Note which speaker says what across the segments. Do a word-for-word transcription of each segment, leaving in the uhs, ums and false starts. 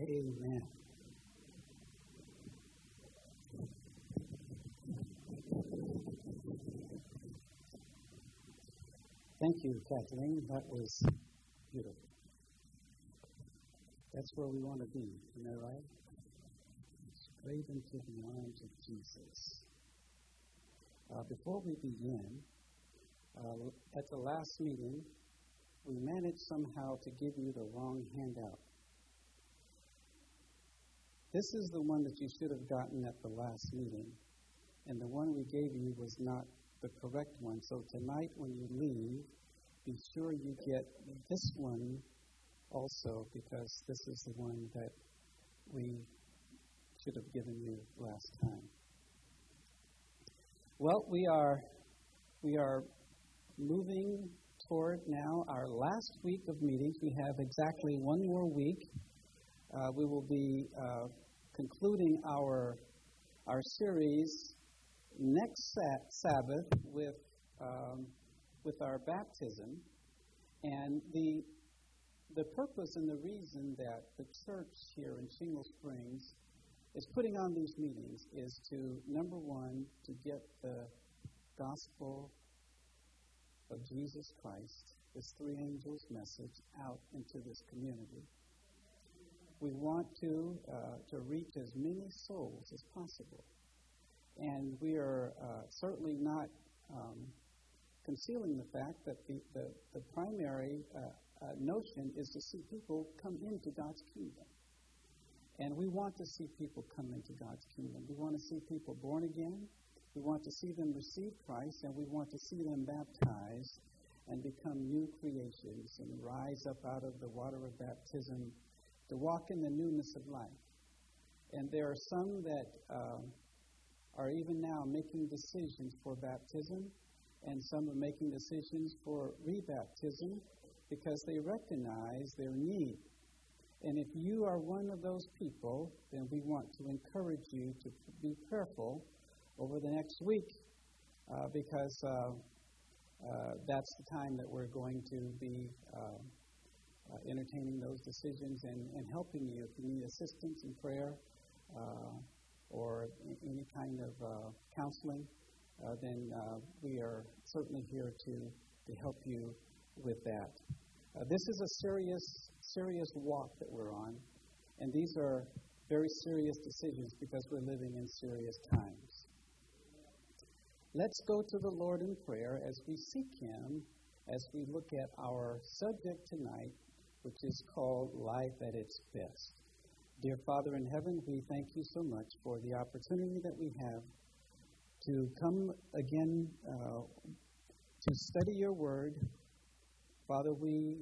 Speaker 1: Amen. Thank you, Kathleen. That was beautiful. That's where we want to be, isn't that right? Straight into the arms of Jesus. Uh, before we begin, uh, at the last meeting, we managed somehow to give you the wrong handout. This is the one that you should have gotten at the last meeting, and the one we gave you was not the correct one. So tonight when you leave, be sure you get this one also, because this is the one that we should have given you last time. Well, we are we are moving toward now our last week of meetings. We have exactly one more week. Uh, we will be uh, concluding our our series next sa- Sabbath with um, with our baptism, and the the purpose and the reason that the church here in Shingle Springs is putting on these meetings is to, number one, to get the gospel of Jesus Christ, this three angels message, out into this community. We want to uh, to reach as many souls as possible. And we are uh, certainly not um, concealing the fact that the, the, the primary uh, uh, notion is to see people come into God's kingdom. And we want to see people come into God's kingdom. We want to see people born again. We want to see them receive Christ, and we want to see them baptized and become new creations and rise up out of the water of baptism to walk in the newness of life. And there are some that uh, are even now making decisions for baptism, and some are making decisions for rebaptism because they recognize their need. And if you are one of those people, then we want to encourage you to be prayerful over the next week uh, because uh, uh, that's the time that we're going to be uh, uh, entertaining those decisions and, and helping you. If you need assistance in prayer uh, or any kind of uh, counseling, uh, then uh, we are certainly here to, to help you with that. Uh, this is a serious, serious walk that we're on, and these are very serious decisions because we're living in serious times. Let's go to the Lord in prayer as we seek Him, as we look at our subject tonight, which is called Life at its Best. Dear Father in heaven, we thank you so much for the opportunity that we have to come again uh, to study your word. Father, we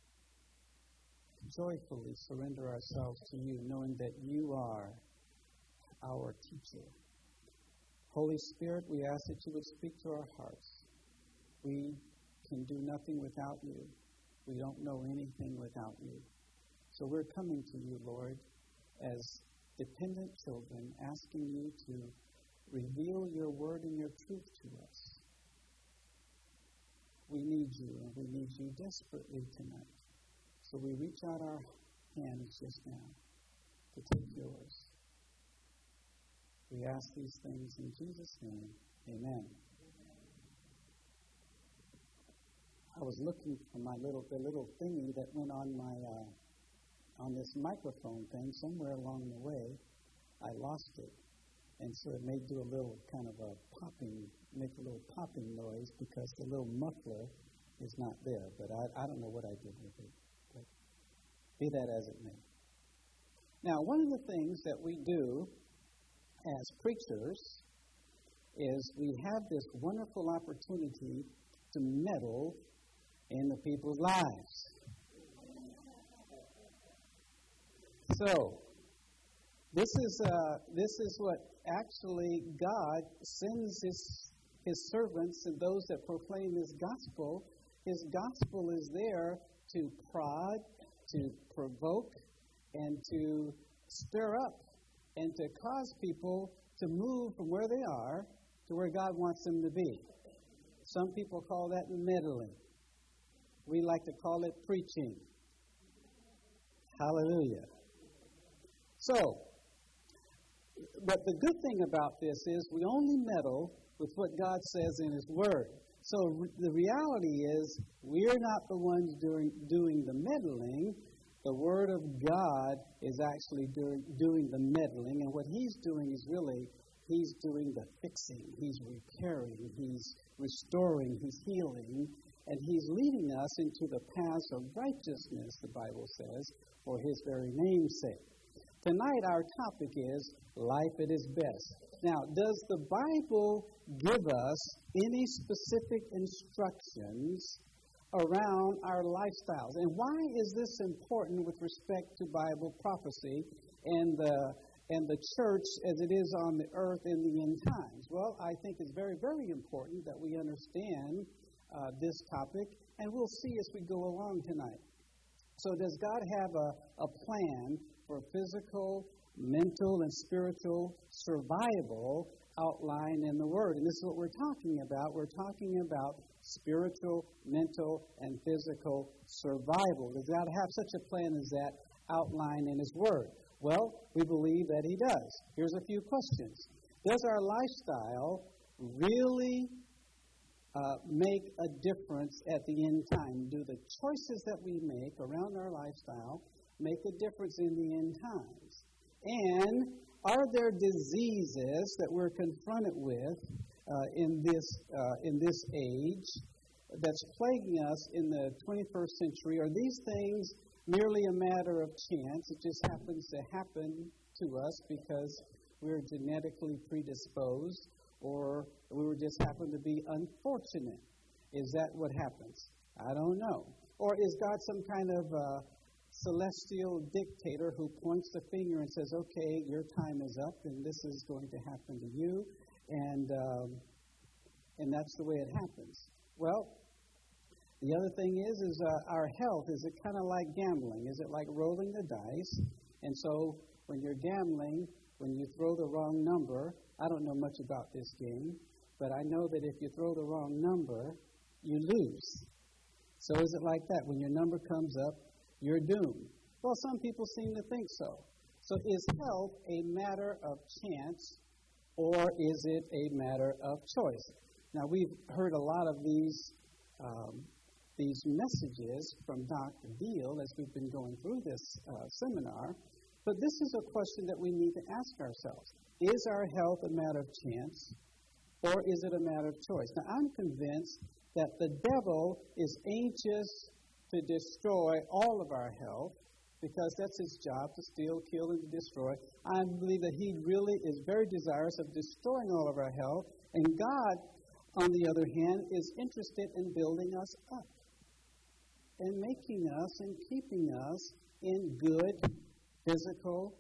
Speaker 1: joyfully surrender ourselves to you, knowing that you are our teacher. Holy Spirit, we ask that you would speak to our hearts. We can do nothing without you. We don't know anything without you. So we're coming to you, Lord, as dependent children, asking you to reveal your word and your truth to us. We need you, and we need you desperately tonight. So we reach out our hands just now to take yours. We ask these things in Jesus' name. Amen. I was looking for my little the little thingy that went on my uh, on this microphone thing. Somewhere along the way, I lost it, and so it may do a little kind of a popping, make a little popping noise because the little muffler is not there. But I, I don't know what I did with it. But be that as it may. Now, one of the things that we do as preachers is we have this wonderful opportunity to meddle in the people's lives. So, this is uh, this is what actually God sends His His servants and those that proclaim His gospel. His gospel is there to prod, to provoke, and to stir up, and to cause people to move from where they are to where God wants them to be. Some people call that meddling. We like to call it preaching. Hallelujah. So, but the good thing about this is we only meddle with what God says in His Word. So re- the reality is we're not the ones doing, doing the meddling. The Word of God is actually doing, doing the meddling, and what He's doing is really, He's doing the fixing. He's repairing. He's restoring. He's healing. And He's leading us into the paths of righteousness, the Bible says, for His very name's sake. Tonight our topic is life at its best. Now, does the Bible give us any specific instructions around our lifestyles? And why is this important with respect to Bible prophecy and the and the church as it is on the earth in the end times? Well, I think it's very, very important that we understand uh, this topic, and we'll see as we go along tonight. So does God have a, a plan for physical, mental, and spiritual survival outlined in the Word? And this is what we're talking about. We're talking about spiritual, mental, and physical survival. Does God have such a plan as that outlined in His Word? Well, we believe that He does. Here's a few questions. Does our lifestyle really uh, make a difference at the end time? Do the choices that we make around our lifestyle make a difference in the end times? And are there diseases that we're confronted with uh, in this uh, in this age that's plaguing us in the twenty-first century? Are these things merely a matter of chance? It just happens to happen to us because we're genetically predisposed, or we were just happen to be unfortunate. Is that what happens? I don't know. Or is God some kind of uh, celestial dictator who points the finger and says, okay, your time is up and this is going to happen to you, and um, and that's the way it happens? Well, the other thing is, is uh, our health. Is it kind of like gambling? Is it like rolling the dice? And so when you're gambling, when you throw the wrong number, I don't know much about this game, but I know that if you throw the wrong number, you lose. So is it like that? When your number comes up, you're doomed. Well, some people seem to think so. So is health a matter of chance, or is it a matter of choice? Now, we've heard a lot of these um, these messages from Doctor Deal as we've been going through this uh, seminar, but this is a question that we need to ask ourselves. Is our health a matter of chance, or is it a matter of choice? Now, I'm convinced that the devil is anxious to destroy all of our health, because that's his job, to steal, kill, and to destroy. I believe that he really is very desirous of destroying all of our health, and God, on the other hand, is interested in building us up and making us and keeping us in good physical,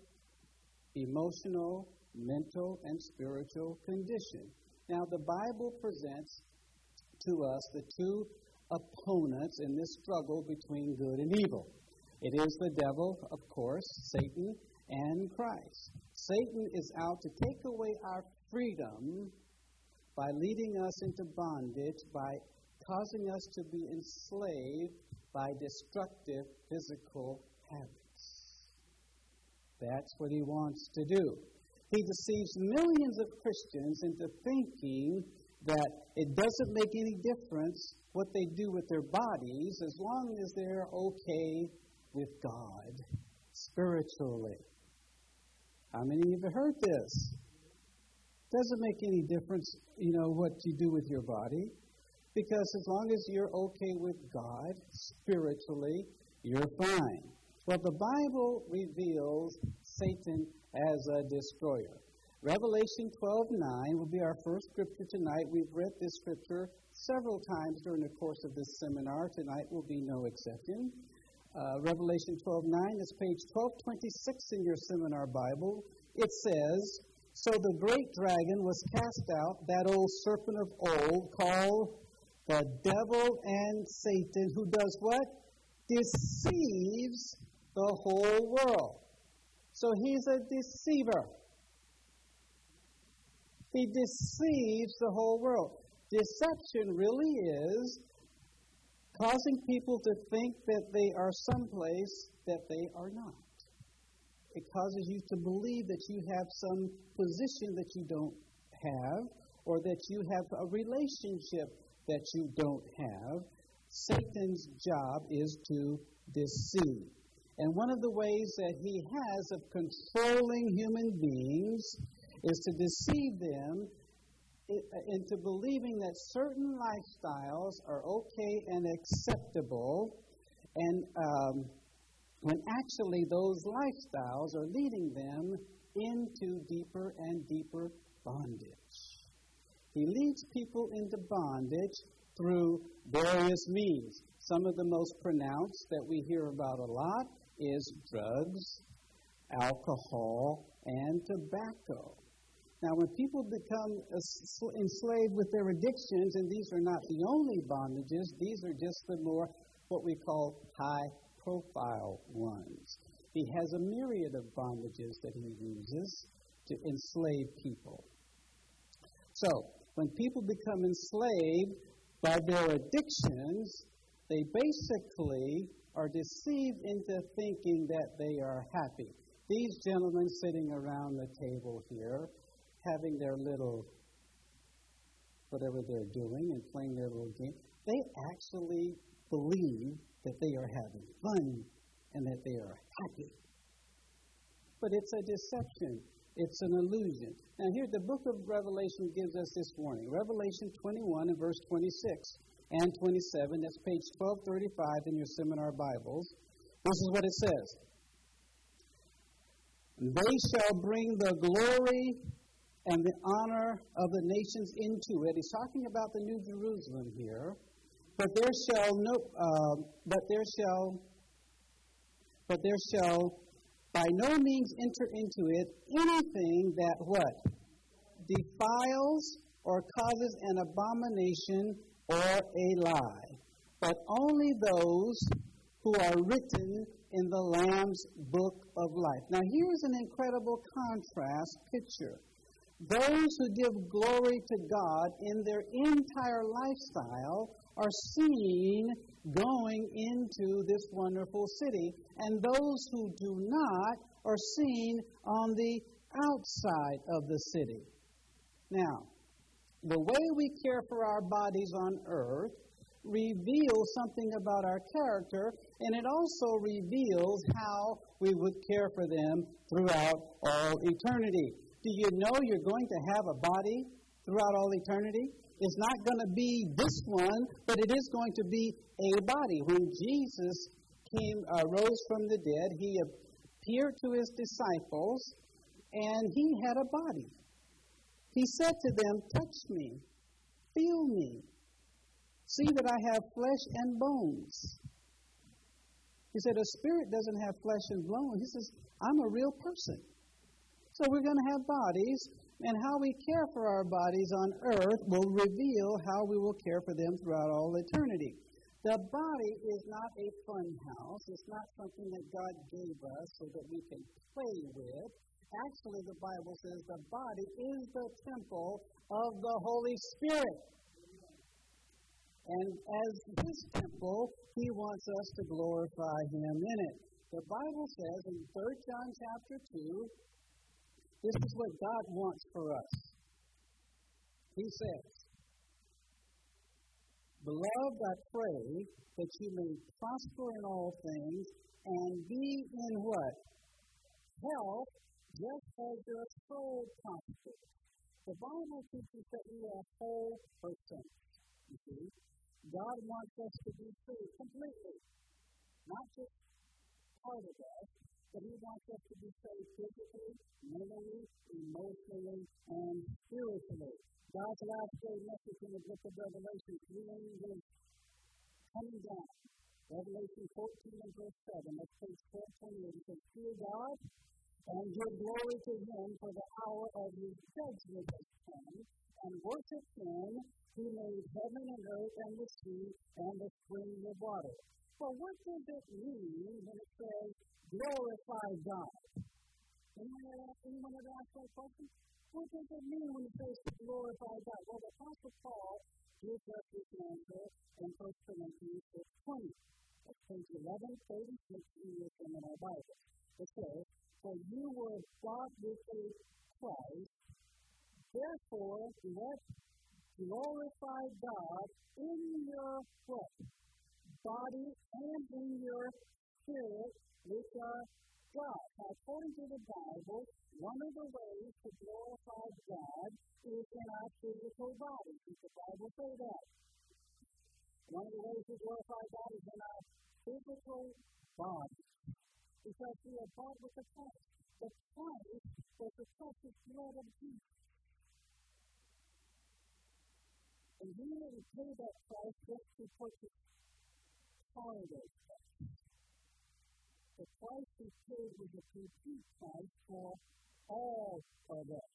Speaker 1: emotional, mental, and spiritual condition. Now, the Bible presents to us the two opponents in this struggle between good and evil. It is the devil, of course, Satan, and Christ. Satan is out to take away our freedom by leading us into bondage, by causing us to be enslaved by destructive physical habits. That's what he wants to do. He deceives millions of Christians into thinking that it doesn't make any difference what they do with their bodies as long as they're okay with God spiritually. How many of you heard this? Doesn't make any difference, you know, what you do with your body, because as long as you're okay with God spiritually, you're fine. Well, the Bible reveals Satan as a destroyer. Revelation twelve nine will be our first scripture tonight. We've read this scripture several times during the course of this seminar. Tonight will be no exception. Uh, Revelation twelve nine is page twelve twenty-six in your seminar Bible. It says, "So the great dragon was cast out, that old serpent of old, called the devil and Satan, who does what? Deceives the whole world." So he's a deceiver. He deceives the whole world. Deception really is causing people to think that they are someplace that they are not. It causes you to believe that you have some position that you don't have, or that you have a relationship that you don't have. Satan's job is to deceive. And one of the ways that he has of controlling human beings is to deceive them into believing that certain lifestyles are okay and acceptable, and um, when actually those lifestyles are leading them into deeper and deeper bondage. He leads people into bondage through various means. Some of the most pronounced that we hear about a lot is drugs, alcohol, and tobacco. Now, when people become enslaved with their addictions, and these are not the only bondages, these are just the more what we call high-profile ones. He has a myriad of bondages that he uses to enslave people. So, when people become enslaved by their addictions, they basically are deceived into thinking that they are happy. These gentlemen sitting around the table here, having their little, whatever they're doing and playing their little game, they actually believe that they are having fun and that they are happy. But it's a deception. It's an illusion. Now here, the book of Revelation gives us this warning. Revelation twenty-one and verse twenty-six and twenty-seven. That's page twelve thirty-five in your seminar Bibles. This is what it says. They shall bring the glory and the honor of the nations into it. He's talking about the New Jerusalem here. But there shall no, uh, but there shall, but there shall by no means enter into it anything that what? Defiles or causes an abomination or a lie, but only those who are written in the Lamb's book of life. Now here's an incredible contrast picture. Those who give glory to God in their entire lifestyle are seen going into this wonderful city, and those who do not are seen on the outside of the city. Now, the way we care for our bodies on earth reveals something about our character, and it also reveals how we would care for them throughout all eternity. Do you know you're going to have a body throughout all eternity? It's not going to be this one, but it is going to be a body. When Jesus came, uh, rose from the dead, he appeared to his disciples, and he had a body. He said to them, touch me, feel me, see that I have flesh and bones. He said, a spirit doesn't have flesh and bones. He says, I'm a real person. So we're going to have bodies, and how we care for our bodies on earth will reveal how we will care for them throughout all eternity. The body is not a fun house. It's not something that God gave us so that we can play with. Actually, the Bible says the body is the temple of the Holy Spirit. And as his temple, he wants us to glorify him in it. The Bible says in Third John chapter two, this is what God wants for us. He says, Beloved, I pray that you may prosper in all things and be in what? Health, just as your soul prospers. The Bible teaches that we are whole persons. You see? God wants us to be free completely. Not just part of us, but he wants us to be saved physically, mentally, emotionally, and spiritually. God's last day message in the book of Revelation, healing is coming down. Revelation fourteen and verse seven, that's page twelve twenty-eight. It says, fear God and give glory to him, for the hour of his judgment has come, and worship him who made heaven and earth and the sea and the springs of water. Well, what does it mean when it says, glorify God? Anyone ever ask that question? What does it mean when it says to glorify God? Well, the Apostle Paul gives us this answer in First Corinthians six twenty. That's page eleven thirty-six in your seminar Bible. It says,
Speaker 2: For you were bought with a price. Therefore, let glorify God in your what? Body and in your spirit, which are God. Now, according to the Bible, one of the ways to glorify God is in our physical body. Does the Bible say that? One of the ways to glorify God is in our physical body. Because we are bought with a price. The price was the precious blood of Jesus. And we didn't pay that price just to purchase part of those prices. The price we paid was a complete price for all of us.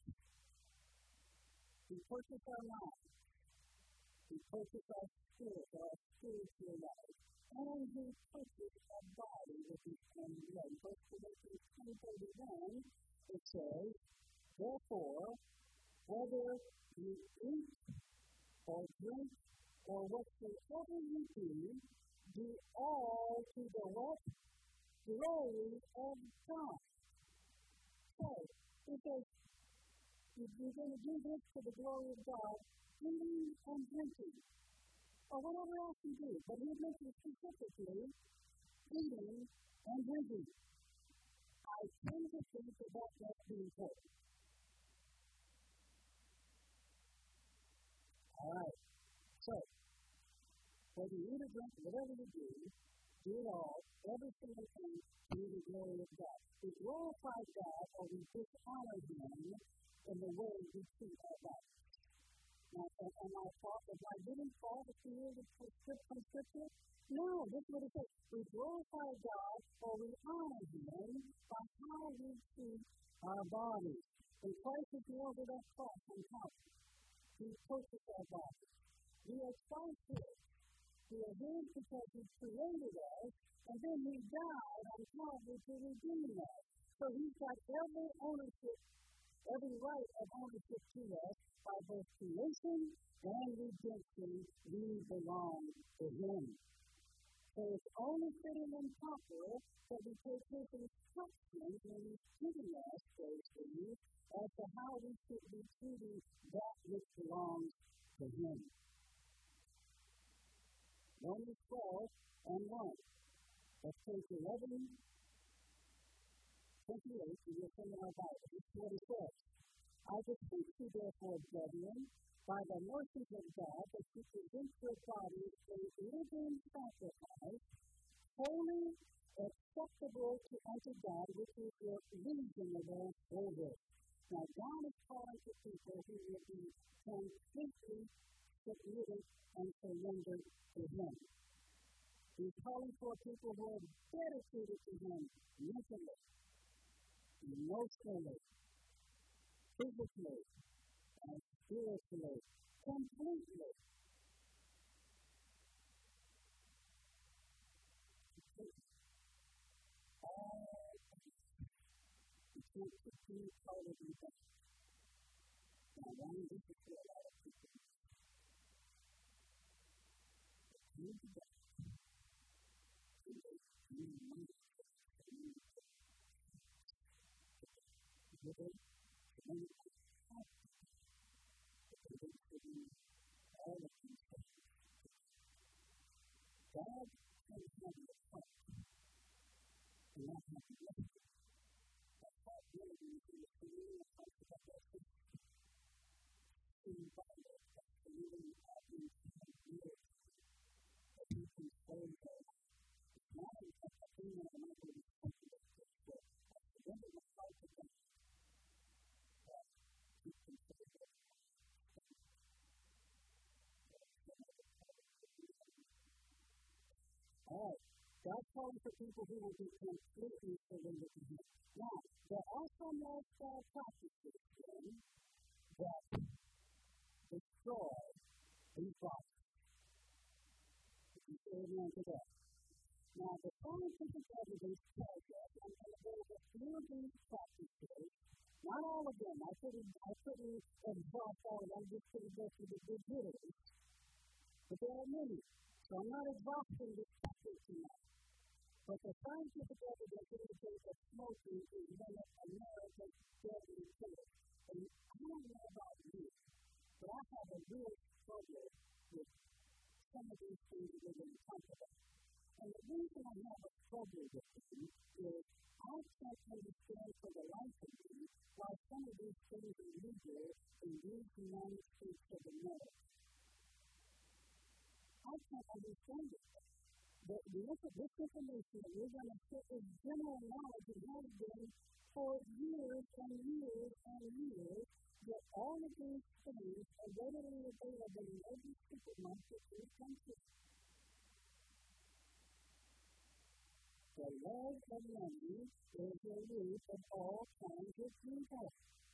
Speaker 2: We purchased our lives. We purchased our spirit, our spiritual life. And we purchased our body with his own blood. First Corinthians ten thirty-one, it says, therefore, whether you eat or drink or whatsoever you do, do all to the what? Glory of God. So, it says, if you're going to do this to the glory of God, eating and drinking, or whatever else you do, but he mentions specifically eating and drinking. I tend to think that that must be important. All right. So, whether you eat or drink, whatever you do, do it all, every single thing, to the glory of God. We glorify God or we dishonor him in the way we treat our bodies. Now, am I fault? Am I giving fall the fear of from Scripture? No, this is what it says. We glorify God or we honor him by how we treat our bodies. And Christ is the over that cross on Calvary. He purchased our bodies. We are Christ's. We are his because he created us, and then he died on Calvary to redeem us. So he's got every ownership, every right of ownership to us by both creation and redemption. We belong to him. So it's only fitting and proper that we take his instructions when he's giving us those things as to how we should be treating that which belongs to him. Romans twelve and one. Let's take eleven twenty-eight, and you'll see in our Bible. This is what it says. I beseech you, therefore, brethren, by the mercies of God, that you present your bodies a living sacrifice, holy, acceptable to unto God, which is your reasonable service. Now, God is calling to people who will be completely submitted and surrendered to him. He's calling for people who are dedicated to him mentally, emotionally, physically, and spiritually, completely. All you can't continue part of your body. Now, one of this is for a lot of people. You do that. You do money. You do money. All of these things. God can have your heart and not have your life. That's why really we need to really talk about that thing. In the Bible, that's the really happy years that you can say that it's not a thing that I'm not going to be sensitive to. So that's the end of the heart of God that you can say that. All right. God's calling for people who will be completely surrendered to him. Now, there are some lifestyle practices then that destroy these bodies. You say amen to that. Now, the scientific evidence tells us that there are a few of these practices, not all of them. I couldn't, I couldn't exhaust all of them. I'm just going to go through the big hitters. But there are many. So I'm not exhausting this practice tonight. But the scientific evidence indicates that smoking is one of America's deadly killers. And I don't know about you, but I have a real struggle with some of these things that we're talking about. And the reason I have a struggle with them is I can't understand for the life of me why some of these things are legal in these United States of America. I can't understand it. The, the, this information that we're going to put is general knowledge and has been for years and years and years that all of these things are readily available in every supermarket in the country. The love of money is the root of all kinds of evil.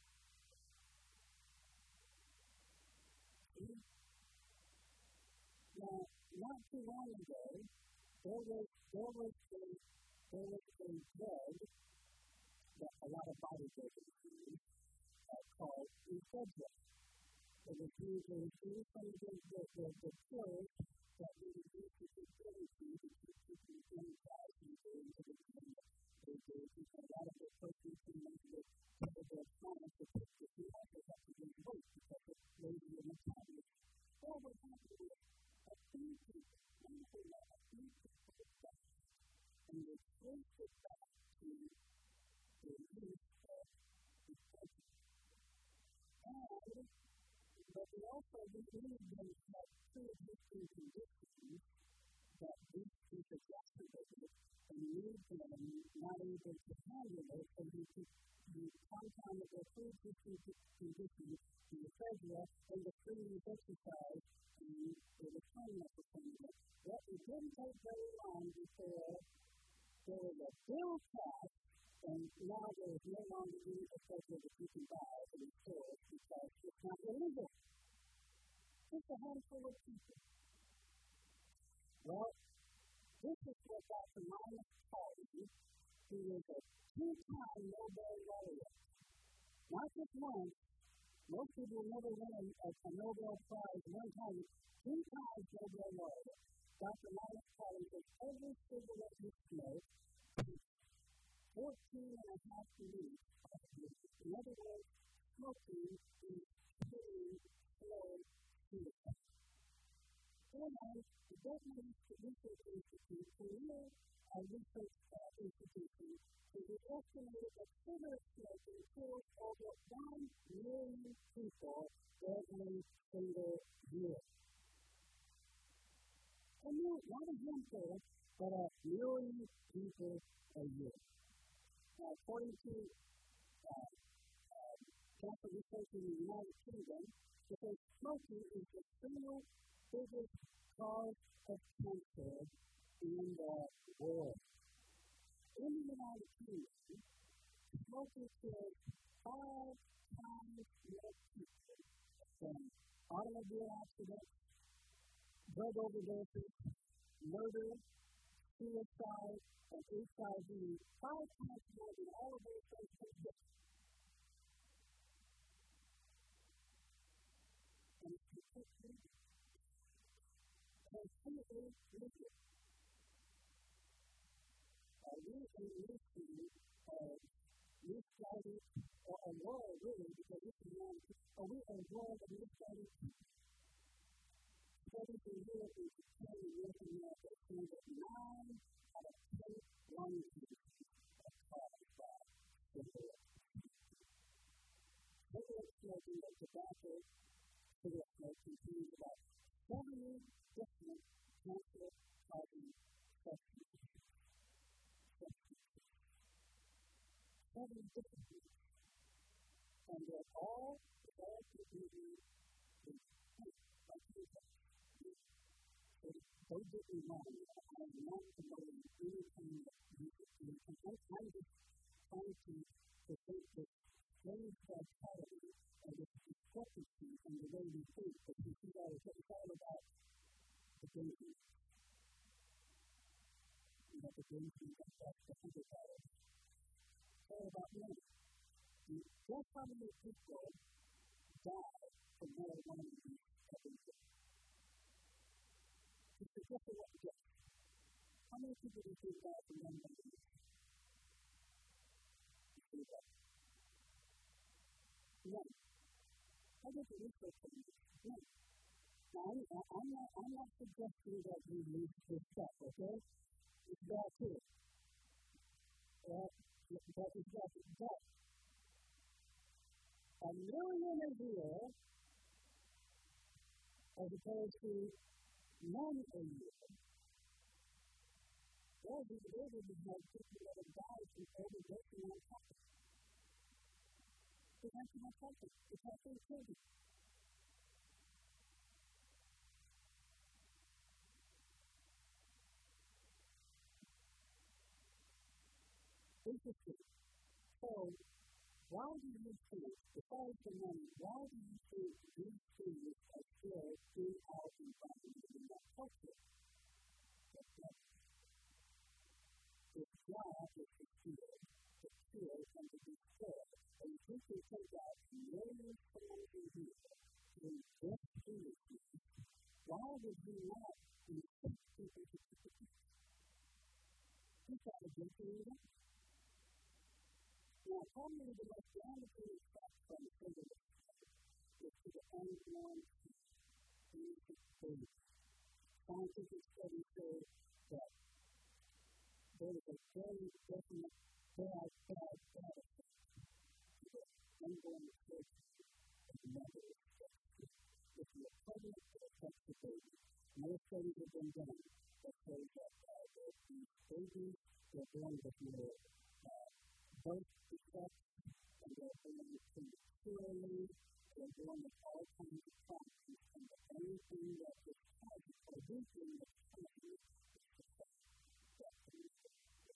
Speaker 2: Now, not too long ago, there was there was a there was a drug that a lot of bodybuilders use uh, called ephedra. It was used in some of the the the, the pills that we would use to keep energy to keep people energized and go into the gym. They they use a lot of the protein and the the plants to keep the you also have to lose weight because it raises your metabolism. Well, what happened is a few people, one thing that a few people discovered, and they traced it back to the use of ephedra. And but they also believe they had pre-existing conditions that these people exacerbated and made them not able to handle it, and you could you compounded their pre-existing conditions, the ephedra, and the previous exercise, and they were trying to perform it. Well, it didn't take very long before there was a bill passed, and now there is no longer any ephedra that you can buy in the stores because it's not illegal. Just a handful of people. Well, this is what Doctor Linus Pauling, who is a two-time Nobel laureate, not just once. Most people never win a, a Nobel Prize one time. Two times Nobel laureate. Doctor Linus Pauling says every cigarette you smoke takes fourteen and a half minutes. In other words, smoking is killing slow suicide. And the Government Research Institute, Korea uh, Research uh, Institution, is estimated that cigarette smoking kills over one million people every single year. And not a handful, but a million people a year. Now, according to uh, uh, cancer research in the United Kingdom, because smoking is the single biggest cause of cancer in the world. In the United Kingdom, smoking kills five times more people than automobile accidents, drug overdoses, murder, suicide, and H I V. Five times more than all of those things together. And it's completely legal. Completely legal. Are we a nation of misguided, or a world really, because this is one, are we a world of misguided people? Studies in Europe and Japan and North America show that nine out of ten lung diseases are caused by cigarette smoking. Cigarette smoking and tobacco cigarette smoke contains about seventy different cancer-causing substances. Seven different ones. And they're all, all contributing to like people. So don't get me wrong. I am not promoting anything that you can do. I'm just trying to present this strange vitality and this discrepancy in the way we think, that you see that it's all about the danger. You know, the danger that that's the hundred dollars. It's all about money. Guess how many people die from marijuana use every day? Just a guess of what you get. How many people do you think God from one day? No. I get the research on this. No. Now, I'm, I'm, not, I'm not suggesting that you lose this stuff, okay? It's bad too. Uh, but it's bad too. But a million a year as opposed to none a year. Well, these babies have had people that have died from overdosing on coffee. It's actually not coffee. It's actually children. Interesting. So, why do you think, besides the money, why do you think these things are still in our environment in our culture? Its job is to steal, to kill, and to destroy. And if we can take out millions of times a year to invest in this thing, why would we not incent people to keep the peace? He's got a good thing to do. Now, probably the most damaging effect from the single is to the unborn baby. Scientific studies show that there is a very definite bad, bad, bad effect to the unborn children of the mother. If you're pregnant, it affects the baby. More studies have been done that show that uh, these babies, they're born with more uh, birth defects, and they're born prematurely, they're born with all kinds of problems, and the only thing that is causing, or the thing that's causing, is the fact that they are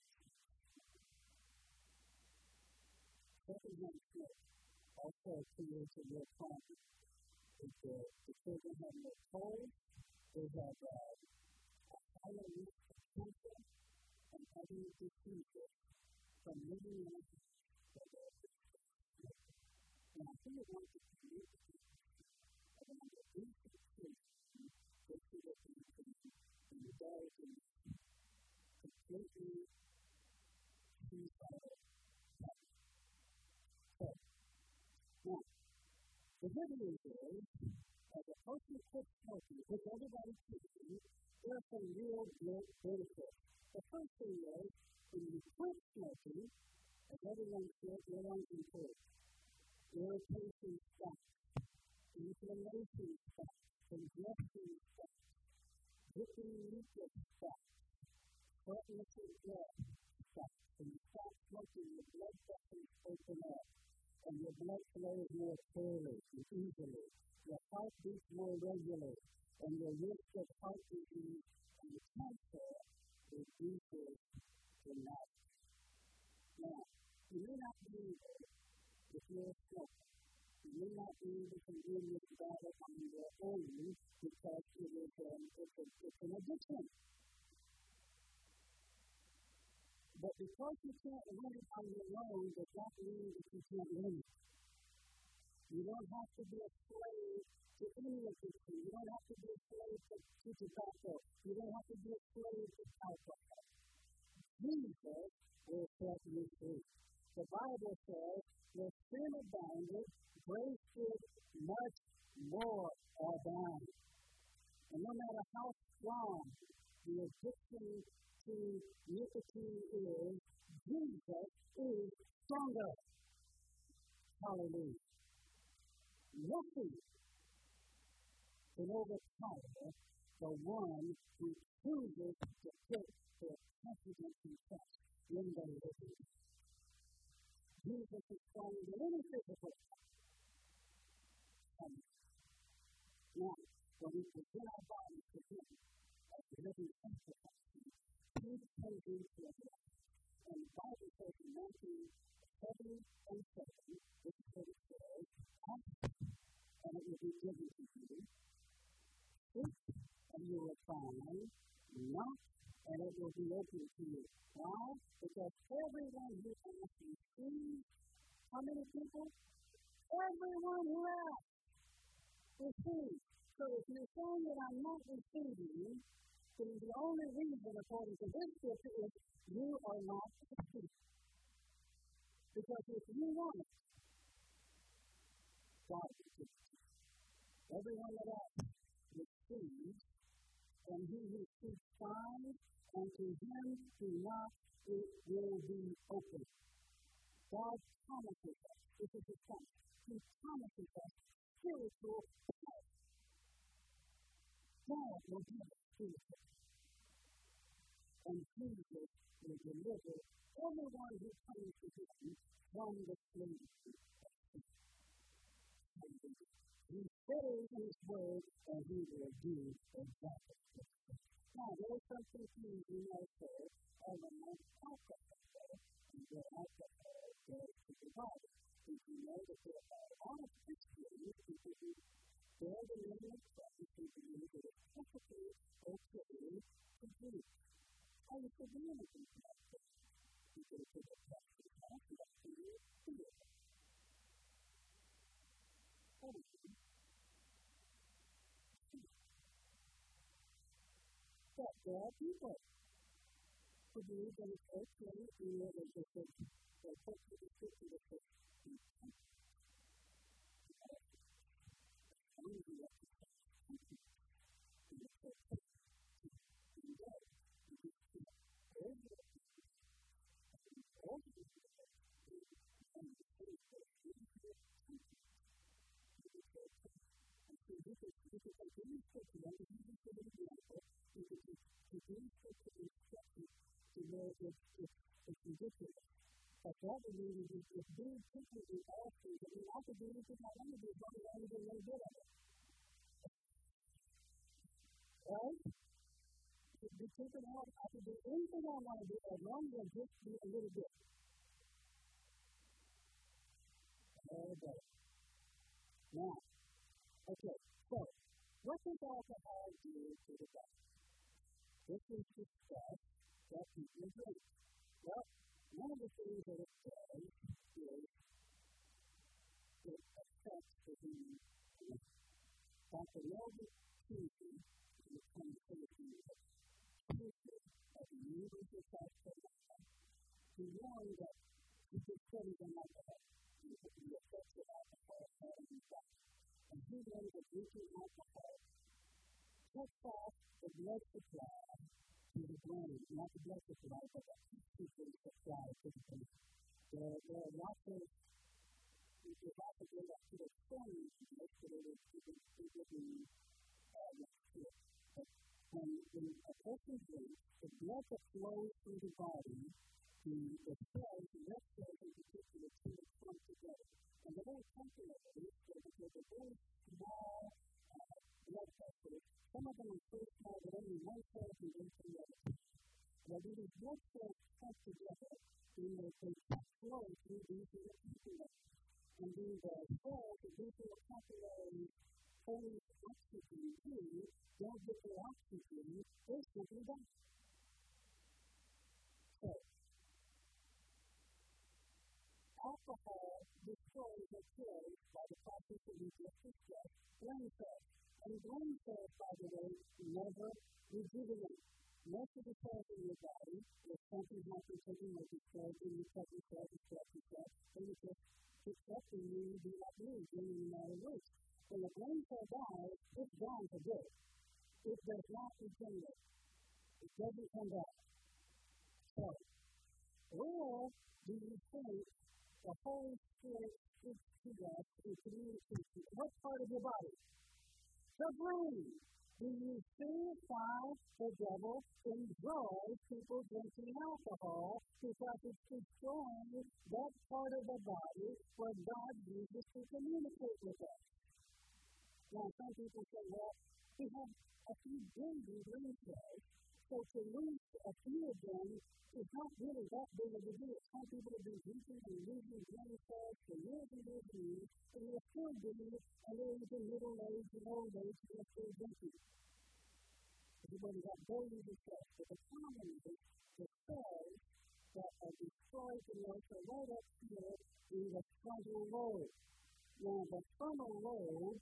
Speaker 2: second-hand smoke also creates a real problem. If the, the children have no cold, they have uh, a higher risk of cancer and other diseases from living in a house that they are smoking. And I think it wants to create a situation around the recent children that see that they can indulge in completely suicidal habits. So, now, the good news is, as a person quits smoking, which everybody quits, there are some real great benefits. The first thing is, when you quit smoking, as everyone said, your lungs improve. Irritation stops. Inflammation stops. Congestion stops. Dripping mucus stops. Shortness of breath stops. When you stop smoking, your blood vessels open up, and your blood flows more clearly and easily. Your heart beats more regularly, and your risk of heart disease and cancer reduces dramatically. Now, you may not be able, if you're a smoker, you may not be able to win this battle on your own because it is um, it's, a, it's an addiction. But because you can't win it on your own, does not mean that you can't win it. You don't have to be a slave to any addiction. You don't have to be a slave to, to tobacco. You don't have to be a slave to alcohol. Jesus will set you free. The Bible says, where sin abounded, grace did much more abound. And no matter how strong the addiction to nicotine is, Jesus is stronger. Hallelujah. Nothing can overpower the one who chooses to put their confidence in Christ when they live in Him. Jesus is stronger than any physical power. Now, when we present our bodies to Him as a living sacrifice, He comes into our life. And the Bible says in Matthew seven and seven, this is what it says, ask, and it will be given to you. Seek, and you will find. Knock, and it will be open to you. Why? Because everyone who asks receives, how many people? Everyone who asks receives. So if you're saying that I'm not receiving, then the only reason, according to this scripture, is you are not succeeding. Because if you want it, God will give it to you. Everyone that asks receives, and he who seeks finds, and to him who knocks it will be open. God promises us. This is his promise. He promises us spiritual power. God will give us spiritual power. And Jesus will deliver everyone who comes to him from the slavery of sin. He says in his word, and he will do exactly what he says. Now, there is some confusion also around alcohol and what alcohol does to the body. Did you know that there are a lot of Christians who bear the name of Christ who believe that it's perfectly okay to drink? I used to be anything like this. You go to the pastor's house, you have to do it. But there are people who believe that it's okay to do it as if it's a perfect description of it. It's ridiculous. But that would mean if it's being completely altered, I mean, I could do anything I want to do as long as I only do a little bit of it. Right? To be taken out, I could do anything I want to do as long as I just do a little bit. Okay. Now, okay, so what does alcohol do to the body? This is the stuff that people drink. Well, one of the things that it does is it affects the human life. Doctor Melvin Tuesday, in the conversation of Tuesday at the University of South Carolina, he warned that he could study on alcohol, the effects of alcohol had on his body. And he learned that drinking alcohol cuts off the blood supply to the brain, not the blood supply, but the oxygen supply to the brain. There, there are lots of, you have to get up to the brain to make sure that you can get the next to it. But when, when a person drinks, the blood that flows through the body, the, the cells, the red cells in particular, tend to come together. And the very temporary, because they're very small uh, blood vessels, some of them are so small that only one cell can go through the other. Well, when these blood cells come together, then they can flow through these little capillaries. And then the cells, the these little capillaries, hold oxygen too, don't get their oxygen, they simply die. So, alcohol destroys or kills, by the process that we just discussed, brain cells. And brain cells, by the way, never rejuvenate. Most of the cells in your body, if something happens to you, like you said, in your second cell, the second cell, and it just picks up and you do not move, then you know it works. When a brain cell dies, it's gone for good. It does not regenerate. It doesn't come back. So, where do you think the Holy Spirit speaks to us and communicates to us? What part of your body? The brain. Do you see why the devil enjoys people drinking alcohol? Because it's destroying that part of the body where God uses to communicate with us. Now, some people say, well, we have a few billion brain cells, so to lose a few of them is not really that big of a deal. Some people have been drinking and losing brain cells for years and years and years, and they're still doing it, and they're into middle age and old age, and they're still drinking. Everybody's got billions of cells, but the problem is the cells that are destroyed in the earth are right up here in the frontal lobe. Now, the frontal lobe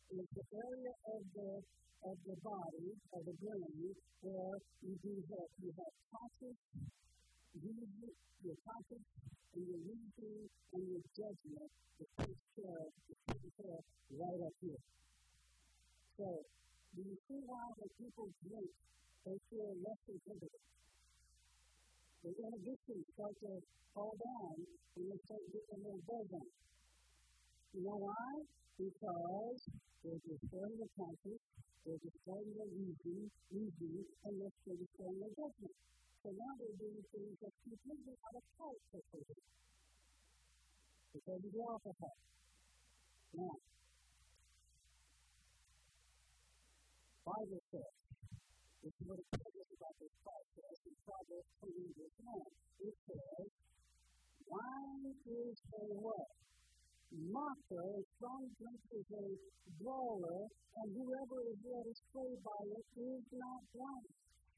Speaker 2: is the area of the of the body, of the brain, where you do have you have conscious, reason, your conscious, and your reasoning, and your judgment that takes care of, that takes care of right up here. So, do you see why when people drink, they feel less inhibited? The inhibitions start to fall down when they start getting a little buzz on. You know why? Because they're destroying the conscious, they're destroying their reason, reason, and they're destroying their judgment. So now they're doing things that completely out of character for them. Because of the alcohol. Now, Bible says, this is what it tells us about this process in Proverbs twenty, verse one. It says, wine is a what? Mocker, a strong drink is a brawler, and whoever is led astray by it is not wise.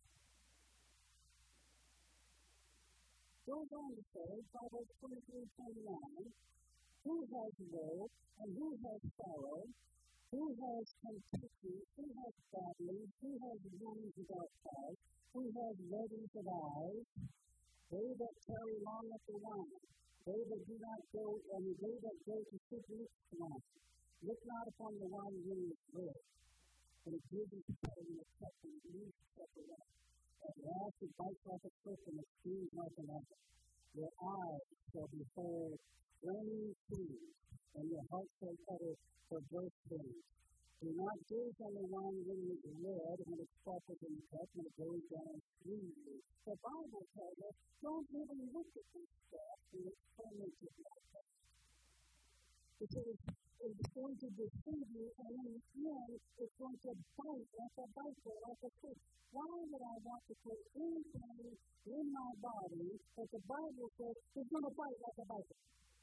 Speaker 2: Goes on to say, Proverbs twenty-three, twenty-nine, who has woe and who has sorrow, who has contention, who has babblings, who has wounds without cause, who has weddings of eyes, they that tarry long at the wine, they that do not go, and they that go to sit with wine. Look not upon the wine when it is red, but it gives its color in the cup and it leaves the cup away. At last it bites like a foot and it stings like an apple. Your eyes shall behold flaming things, and your heart shall utter perverse things. Do not gaze on the wine when it is red, when it sparkles in the cup, and it goes down smoothly. The Bible tells us, don't even look at this stuff when it's fermented like that. It says it's going to deceive you, and in the end, it's going to bite like a viper, like a fish. Why would I want to put anything in my body that the Bible says is going to bite like a viper?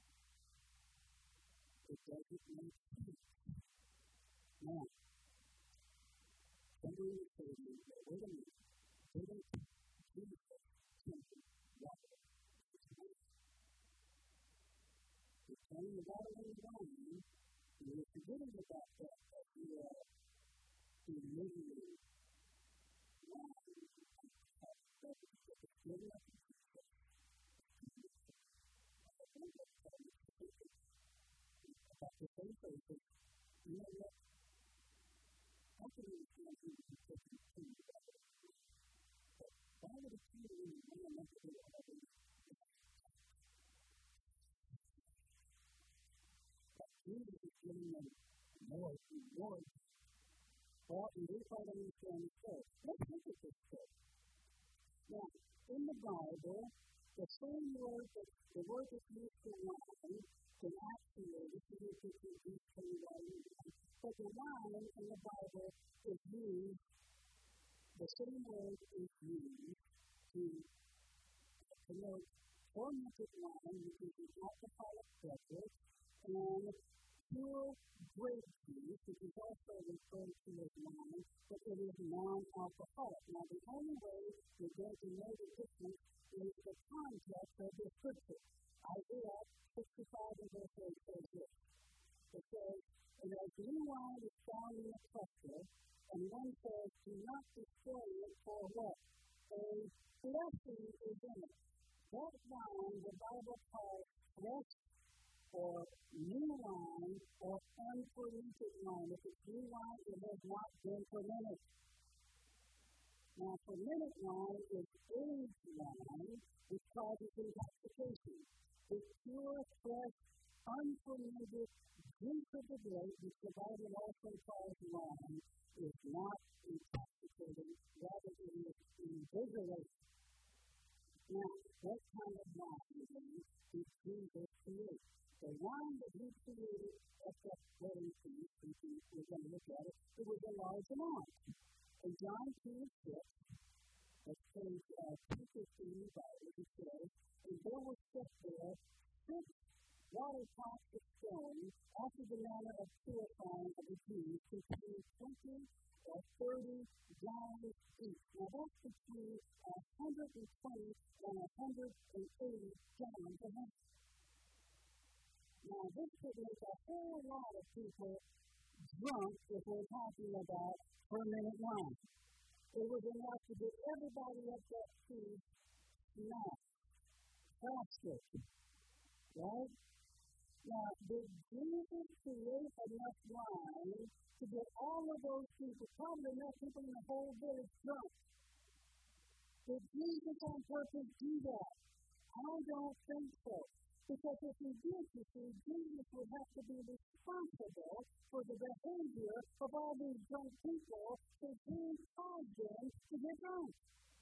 Speaker 2: It doesn't make sense. Now, somebody would say to me, wait a minute, didn't Jesus tempt water? You're turning the water into wine, and you're forgetting about that, that you are eliminating wine and have beverage that is given up to Jesus. I think that's how you think about the same person. You know what? How can you understand who you can take you to about it? But why would it be when you want to do all of it? But Jesus is giving them more reward. Well, you didn't quite understand the story. Let's look at this story. Now, in the Bible, the same word that the word that's used for wine can actually, this is a picture of these three wines, but the wine in the Bible is used, the same word is used to promote fermented wine, which is an alcoholic beverage, and pure grape juice, which is also referred to as wine, but it is non-alcoholic. Now, the only way you're going to know the difference is the context of the scripture. Isaiah sixty-five and verse eight says this. It says, and as new wine is found in the cluster, and one says, do not destroy it, for what? A blessing is in it. That wine the Bible calls fresh or new wine or unfermented wine. If it's new wine, it has not been fermented. Now, fermented wine is aged wine, which causes intoxication. It's pure, fresh, unfermented juice of the grape, which the Bible also calls wine, is not intoxicating, rather it is invigorating. Now, what kind of wine did Jesus create? The wine that he created at that wedding feast, and we're going to look at it, it was a large amount. In John two six, that's page uh, two fifteen in the Bible, it says, and there was set there six water pots of stone, after the manner of purifying of the Jews, containing twenty or thirty gallons each. Now that's between one hundred twenty and one hundred eighty gallons a month. Now this could make a whole lot of people drunk if we're talking about fermented wine. It was enough to get everybody at that feast snapped, faster, right? Now, did Jesus create enough wine to get all of those people, probably enough people in the whole village, drunk? Did Jesus on purpose do that? I don't think so. Because if he did, you see, Jesus would have to be responsible for the behavior of all these drunk people since he caused them to get drunk.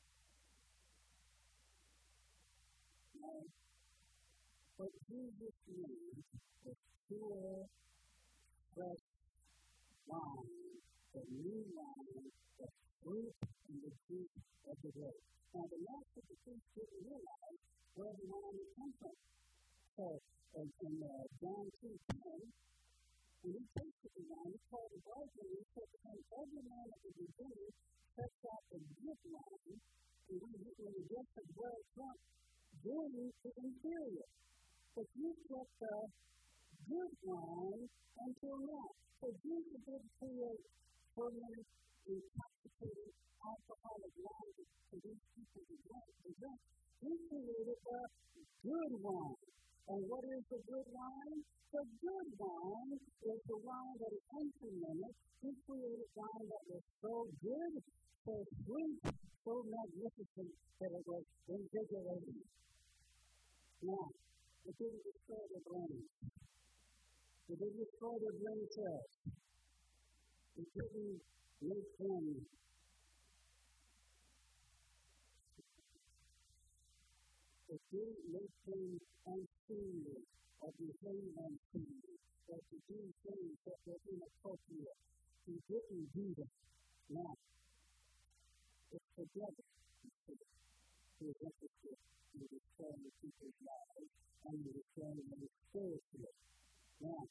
Speaker 2: Now, what Jesus needs is pure, fresh wine, the new wine, the fruit and the juice of the grape. Now, the master of the feast didn't realize where the wine would come from. So, in, in uh, John two ten, when he tasted the wine, he called the bridegroom and he said to him, every man at the beginning sets out the good wine, and when he, when he gets the well drunk, then the inferior. But you kept the good wine until now. So Jesus didn't create fermented, intoxicated, alcoholic wine for these people to drink. He created the good wine. And what is the good wine? The good wine is the wine that is unfermented. He created wine that was so good, so sweet, so magnificent that it was invigorating. Now, it didn't destroy their brains. It didn't destroy their brain cells. It didn't make them It didn't make them unseemly or behave unseemly or to do things that were inappropriate. He didn't do that. Now, it's the devil who is interested in destroying people's lives and in destroying them spiritually. Now,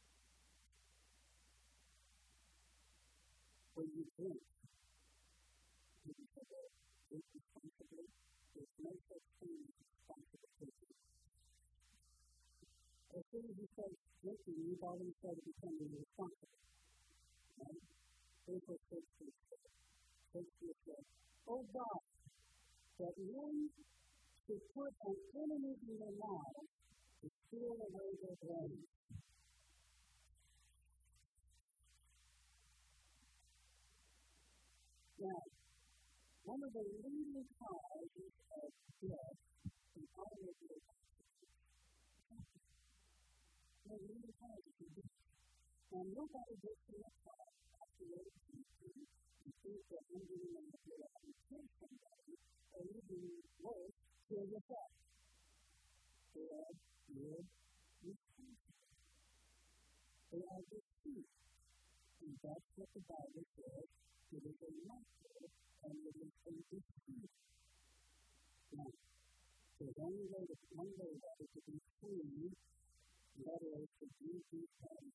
Speaker 2: when you drink, you can say, drink responsibly. There's no such thing as responsibility. As soon as you start drinking, you've already started becoming irresponsible. Right? Here's what Shakespeare said. Shakespeare said, "Oh God, that men should put an enemy in their mouths to steal away their brains." Now, one of the leading causes of death in automobile accidents. One of the leading causes of death. Now, nobody gets in a car after they're drinking and think that I'm getting in the car and kill somebody, or even worse, kill yourself. They are good responsible. They are deceived. And that's what the Bible says. It is a matter and it is a deceit. Now, there's only way to, one way that it to be free, and that is to do these things.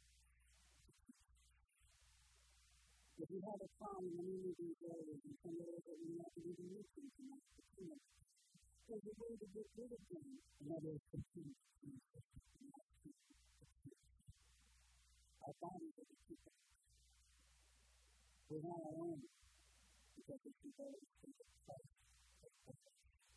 Speaker 2: If you have a problem in any of these areas, and some areas that you have to even listen to, not to see it, there's a way to get rid of them, and that is to choose Jesus, not to choose. Our bodies are the people. We're not our own. Because it's involved in the Christ of Christ.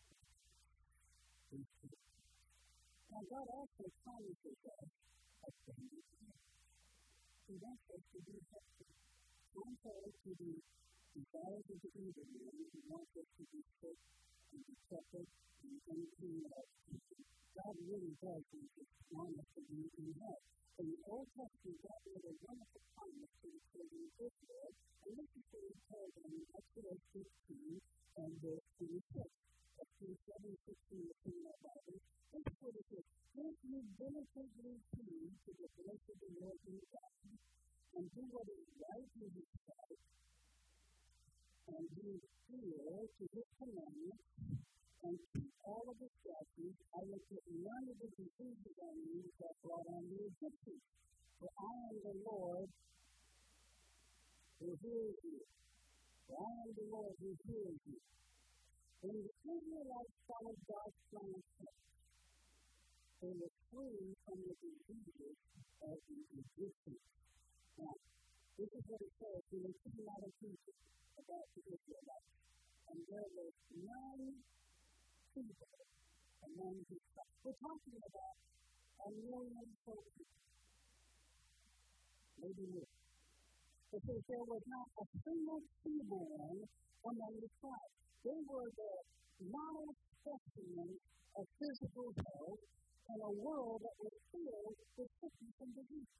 Speaker 2: Now, God also promises us abundant life. He wants us to be healthy. Contrary to the desires of the evil one, He wants us to be sick and decrepit and unclean as people. God really does want us to be in health. In the Old Testament, God made a wonderful promise to the children of Israel, and this is what He told them in Exodus fifteen and verse twenty-six. Exodus seven sixteen in our Bible. This is what it says. If you diligently heed to the voice of the Lord your God, and do what is right in His sight, and do fear to His commandments, and keep all of the statutes, I will put none of the diseases on you that brought on the Egyptians. For I am the Lord who heals you. For I am the Lord who heals you. When the Israelites followed God's plan, they were free from the diseases of the Egyptians. Now, this is what it says when they came out of Egypt about the Israelites. And there was none people among his tribes. We're talking about a million soldiers, maybe more. It says there was not a single feeble one among the tribes. They were the model specimens of physical health in a world that was filled with sickness and disease.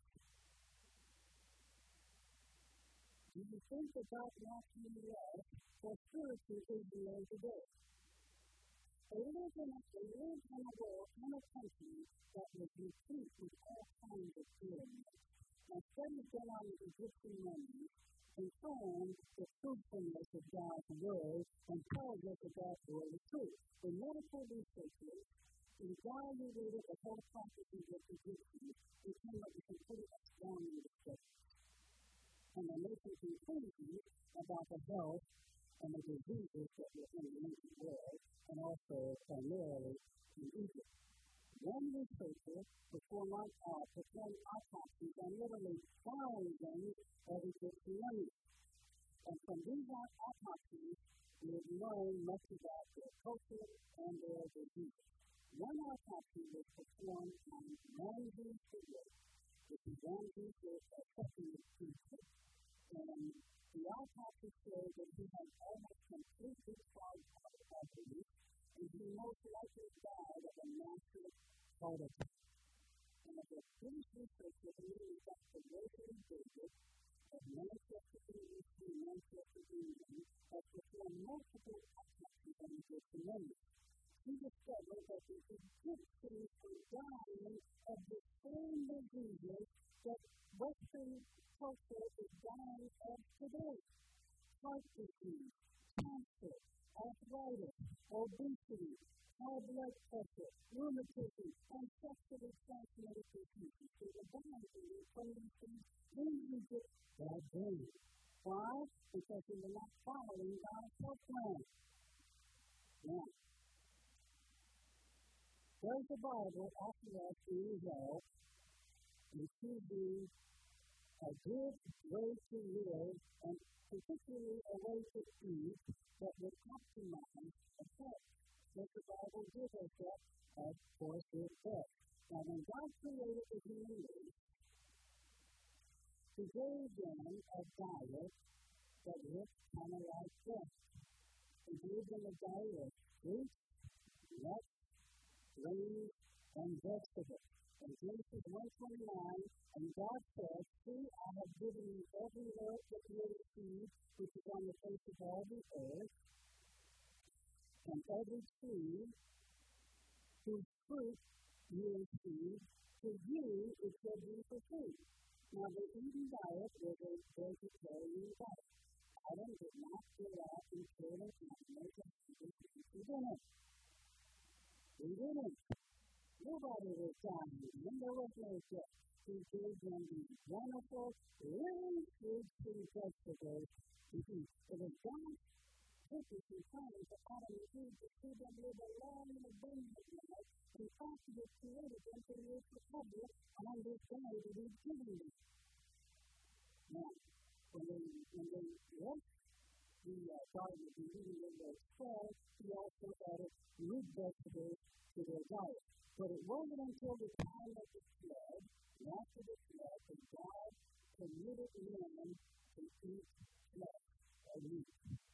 Speaker 2: Do you think that God wants you to love for spiritual Israel today? They lived in a, they lived in a world, in a country that was replete with all kinds of pyramids. Now, studies done on the Egyptian mummies confirm the truthfulness of God's word and tells us that God's word is true. The medical researchers evaluated the whole prophecies of the Egyptians and came up with some pretty astounding discoveries. And they made some conclusions about the health and the diseases that were in the ancient world, and also primarily in Egypt. One researcher performed, uh, performed autopsies on literally thousands of Egyptian mummies. And from these autopsies, we have known much about their culture and their diseases. One autopsy was performed on Ramses the Great, which is Ramses the second of Egypt. And the autopsy showed that he had almost completely clogged arteries, and he most likely died of a massive heart attack. And the British researcher believed that the Rotary David of Manchester University in Manchester, England, had performed multiple autopsies on Egyptian mummies. He discovered that the Egyptians were dying of the same diseases that Western culture is dying of today. Heart disease, cancer, arthritis, obesity, high blood pressure, rheumatism, and sexually transmitted diseases. So the dying from these things in Egypt are dying. Why? Because they were not following God's health plan. Now, does the Bible offer us the result and should be a good way to live, and particularly a way to eat that would optimize the health? Does the Bible give us that? Of course it does. Now, when God created the human race, He gave them a diet that looked kind of like this. He gave them a diet of fruits, nuts, grains, and vegetables. In Genesis one twenty-nine, and God said, "See, I have given you every herb that yields seed, which is on the face of all the earth, and every tree whose fruit yields seed, to you it shall be for food." Now, the Eden diet was a vegetarian diet. Adam did not go out and kill an animal to have his eat dinner. He didn't. Nobody was dying, and there was no death. He gave them these wonderful, living fruits and vegetables to eat. It was God's purpose and plan for Adam and Eve to see them live a long and abundant life, and after He created them to live forever on this day that He's given them. Now, when they, when they left the uh, Garden of Eden when they fell, He also added root vegetables to their diet. But it wasn't until the time of the flood, and after the flood, that God permitted man to eat flesh or meat.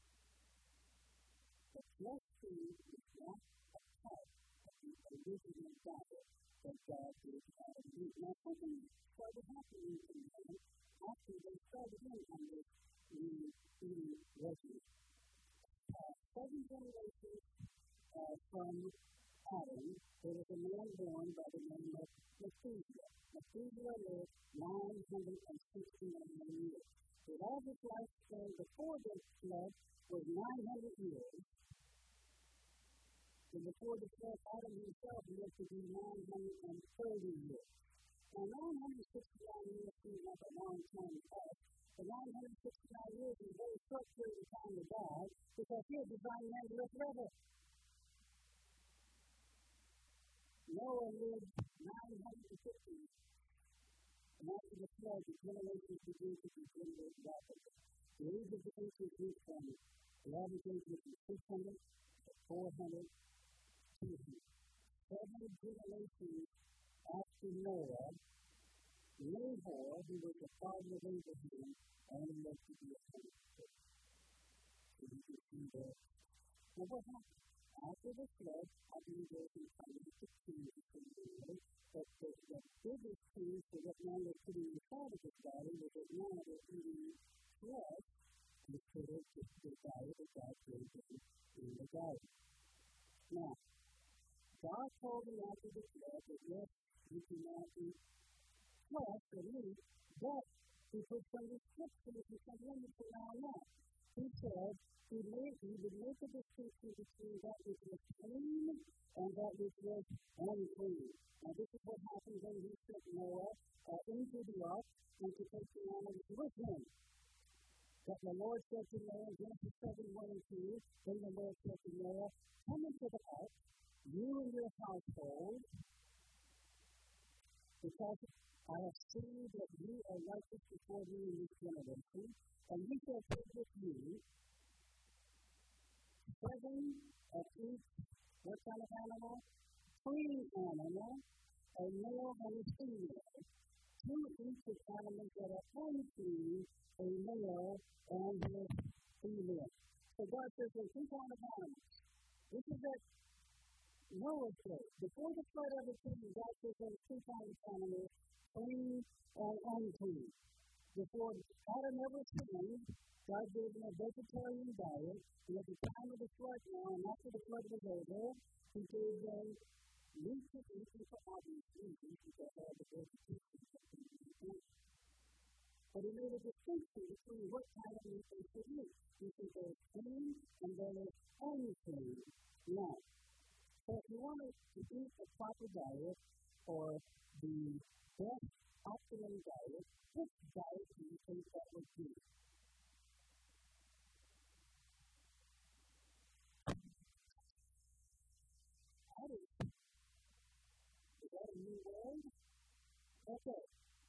Speaker 2: The flesh food is not a part of the original diet that God gave Adam and Eve. Now, something started happening to them after they started in on this new eating regimen. Uh, seven generations uh, from Adam, there was a man born by the name of Methuselah. Methuselah lived nine hundred sixty-nine years. His average lifespan before the flood was nine hundred years. And before the flood, Adam himself lived to be nine hundred thirty years. Now, nine hundred sixty-nine years seems like a long time to us, but nine hundred sixty-nine years is a very short period of time to die, because He had designed man to live forever. Noah lived nine hundred fifty And after the flood, the generations began to be generated rapidly. The age of the ancient Greek from the average age was from six hundred to four hundred to two hundred. Seven generations after Noah, Nahor, who was the father of Abraham, only lived to be a hundred. So you can see that. Now what happened? After the flood, I believe there was some kind of a change in the world, but the, the biggest change for what man was putting inside of his body was that now they're eating flesh instead of the, the diet that God gave them in the garden. Now, God told them after the flood that yes, you can now eat flesh or meat, but he put some restrictions and some limits around that. He said he, made, he would make a distinction between that which was clean and that which was unclean. Now, this is what happened when he sent Noah uh, into the ark and to take the animals with him. But the Lord said to Noah, Genesis seven, one and two, then the Lord said to Noah, come into the ark, you and your household, because I have seen that you are righteous before me in this generation, and you shall take with you seven of each, what kind of animal? Clean animal, a male and a female. Two each of animals that are unclean, a male and a female. So God says there's two kinds of animals. This is at Noah's day. Before the flood ever came, God says there's two kinds of animals, clean and unclean. Before Adam ever sinned, God gave them a vegetarian diet, and at the time of the flood now, and after the flood was over, he gave them meat to eat for obvious reasons, because all the vegetation was eaten. But he made a distinction between what kind of meat they should eat. He said there's clean and there's unclean. Now, so if you wanted to eat a proper diet, or the best optimum diet, which diet do you think that would be? That is, is that a new word? Okay.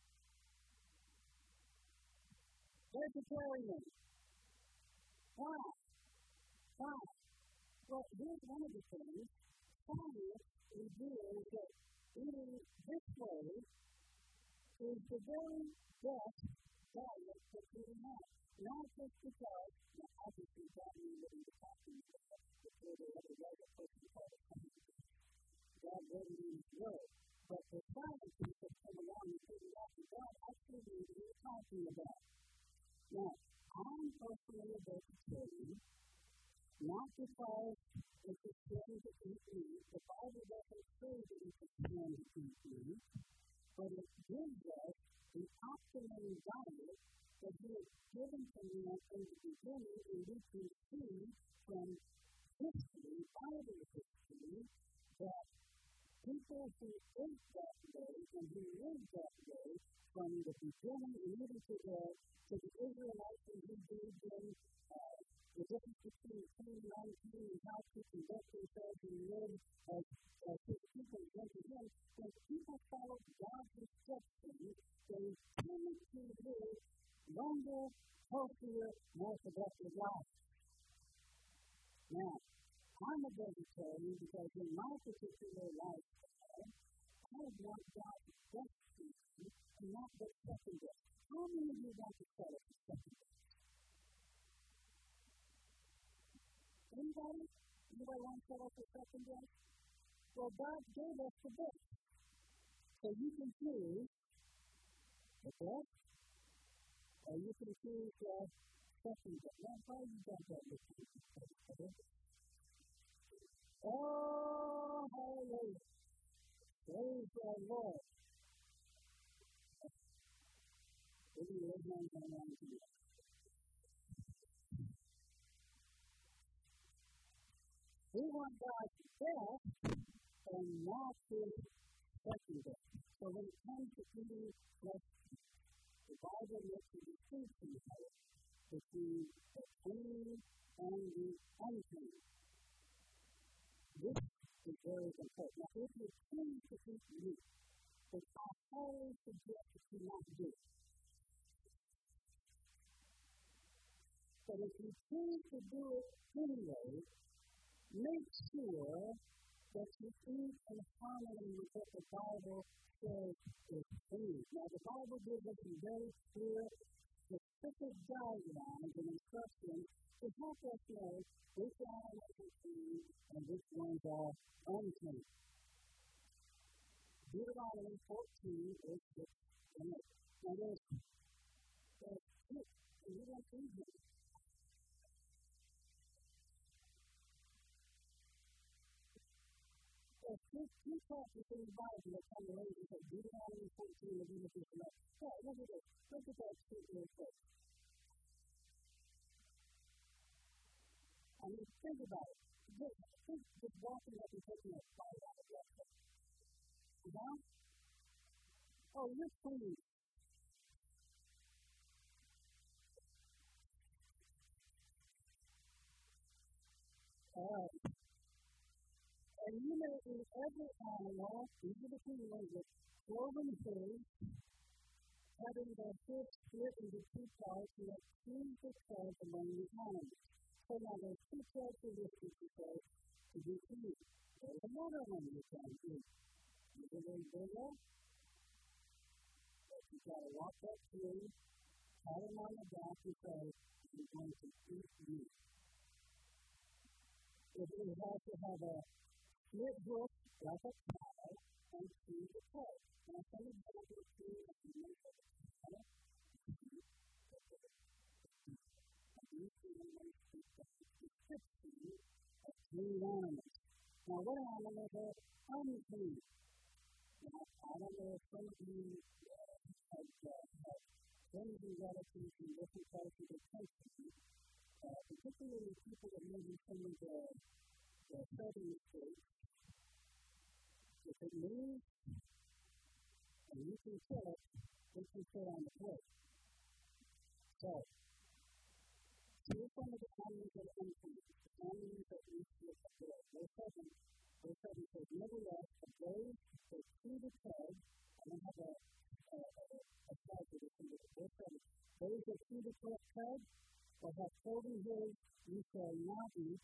Speaker 2: Vegetarian. Why? Why? Well, here's one of the things. Science reveals that eating this way is the very best diet that you can have. Not just because, now obviously God knew what he was talking about before they ever wrote a person called a scientist. God wrote it in his word. But the scientists have come along and figured out that God actually knew what he was talking about. Now, I'm personally a vegetarian, not because it's a sin to eat meat. The Bible doesn't say that it's a sin to eat meat, but it gives us the optimum diet that he has given to man in the beginning, and we can see from history, Bible history, that people who ate that way and who lived that way from the beginning and even to the, to the Israelites and who believed in uh, the difference between clean and unclean and how to conduct themselves and live as, as his people once again, when people followed God's instructions, they tended to live longer, healthier, more productive lives. Now, I'm a vegetarian because in my particular lifestyle, I want God's best food and not the second best. How many of you want to settle for second best? Anybody? Anybody want to settle for second best? Well, God gave us the best. So you can choose the best, or you can choose the second best. Now, how you got that with you? Oh, hallelujah. Praise the Lord. Let me lay hands on one to you. We want God's best and not his second best. So when it comes to eating flesh, the Bible makes a distinction between the clean and the unclean. This is very important. Now, if you choose to eat meat, that I highly suggest that you not do. But if you choose to do it anyway, make sure that you eat in harmony with what the Bible says is food. Now, the Bible gives us some very clear, specific guidelines and instructions to help us know which animals are clean and which ones are unclean. Deuteronomy fourteen, verse six and eight. Now, there's, there's two, and we don't read them. There's two, two chapters in the Bible that come along with it. Deuteronomy fourteen, Leviticus eleven. So, look at this. Look at that two real quick. I mean, think about it. Just, just, just walking up and taking a bite out of that thing. You know? Oh, you're clean. All right. And you may eat every animal, these are the clean ones, with cloven hooves, having their hooves split into two parts, and that choose the cud among the animals. So now there's two characteristics you say to be clean. There's another one you can eat. You can eat bigger, but you've got to walk that through, pat him on the back, and say, you're going to eat meat. If you have to have a split hoof like a cow and chew the cud. Now, some examples of food that you may have a cow, of clean animals. Now, what animals are unclean? Now, I don't know if some of you uh, have, uh, have friends and relatives in different parts of the country, uh, particularly people that live in some of the, the southern states. If it moves and you can kill it, it can sit on the plate. So, here's some of the animals that are unclean. The animals that we see at the door. Verse seven, verse seven says, nevertheless, of those that chew the cud, I don't have a, a, a, a slide for this, verse seven, those that chew the cud or have cloven hooves, you shall not eat,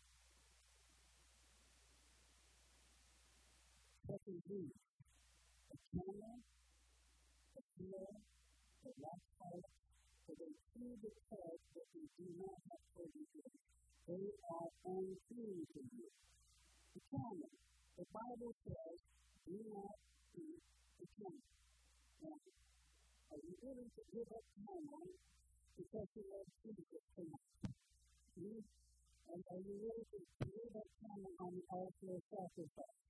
Speaker 2: such as these, a camel, a seal, a waxhawk, for they chew the cud, but they do not have cloven hooves. They are unclean to you. The camel, the Bible says, do not eat the camel. Now, are you willing to give up camel because you love Jesus so much? And are you willing to give up camel on the altar of sacrifice?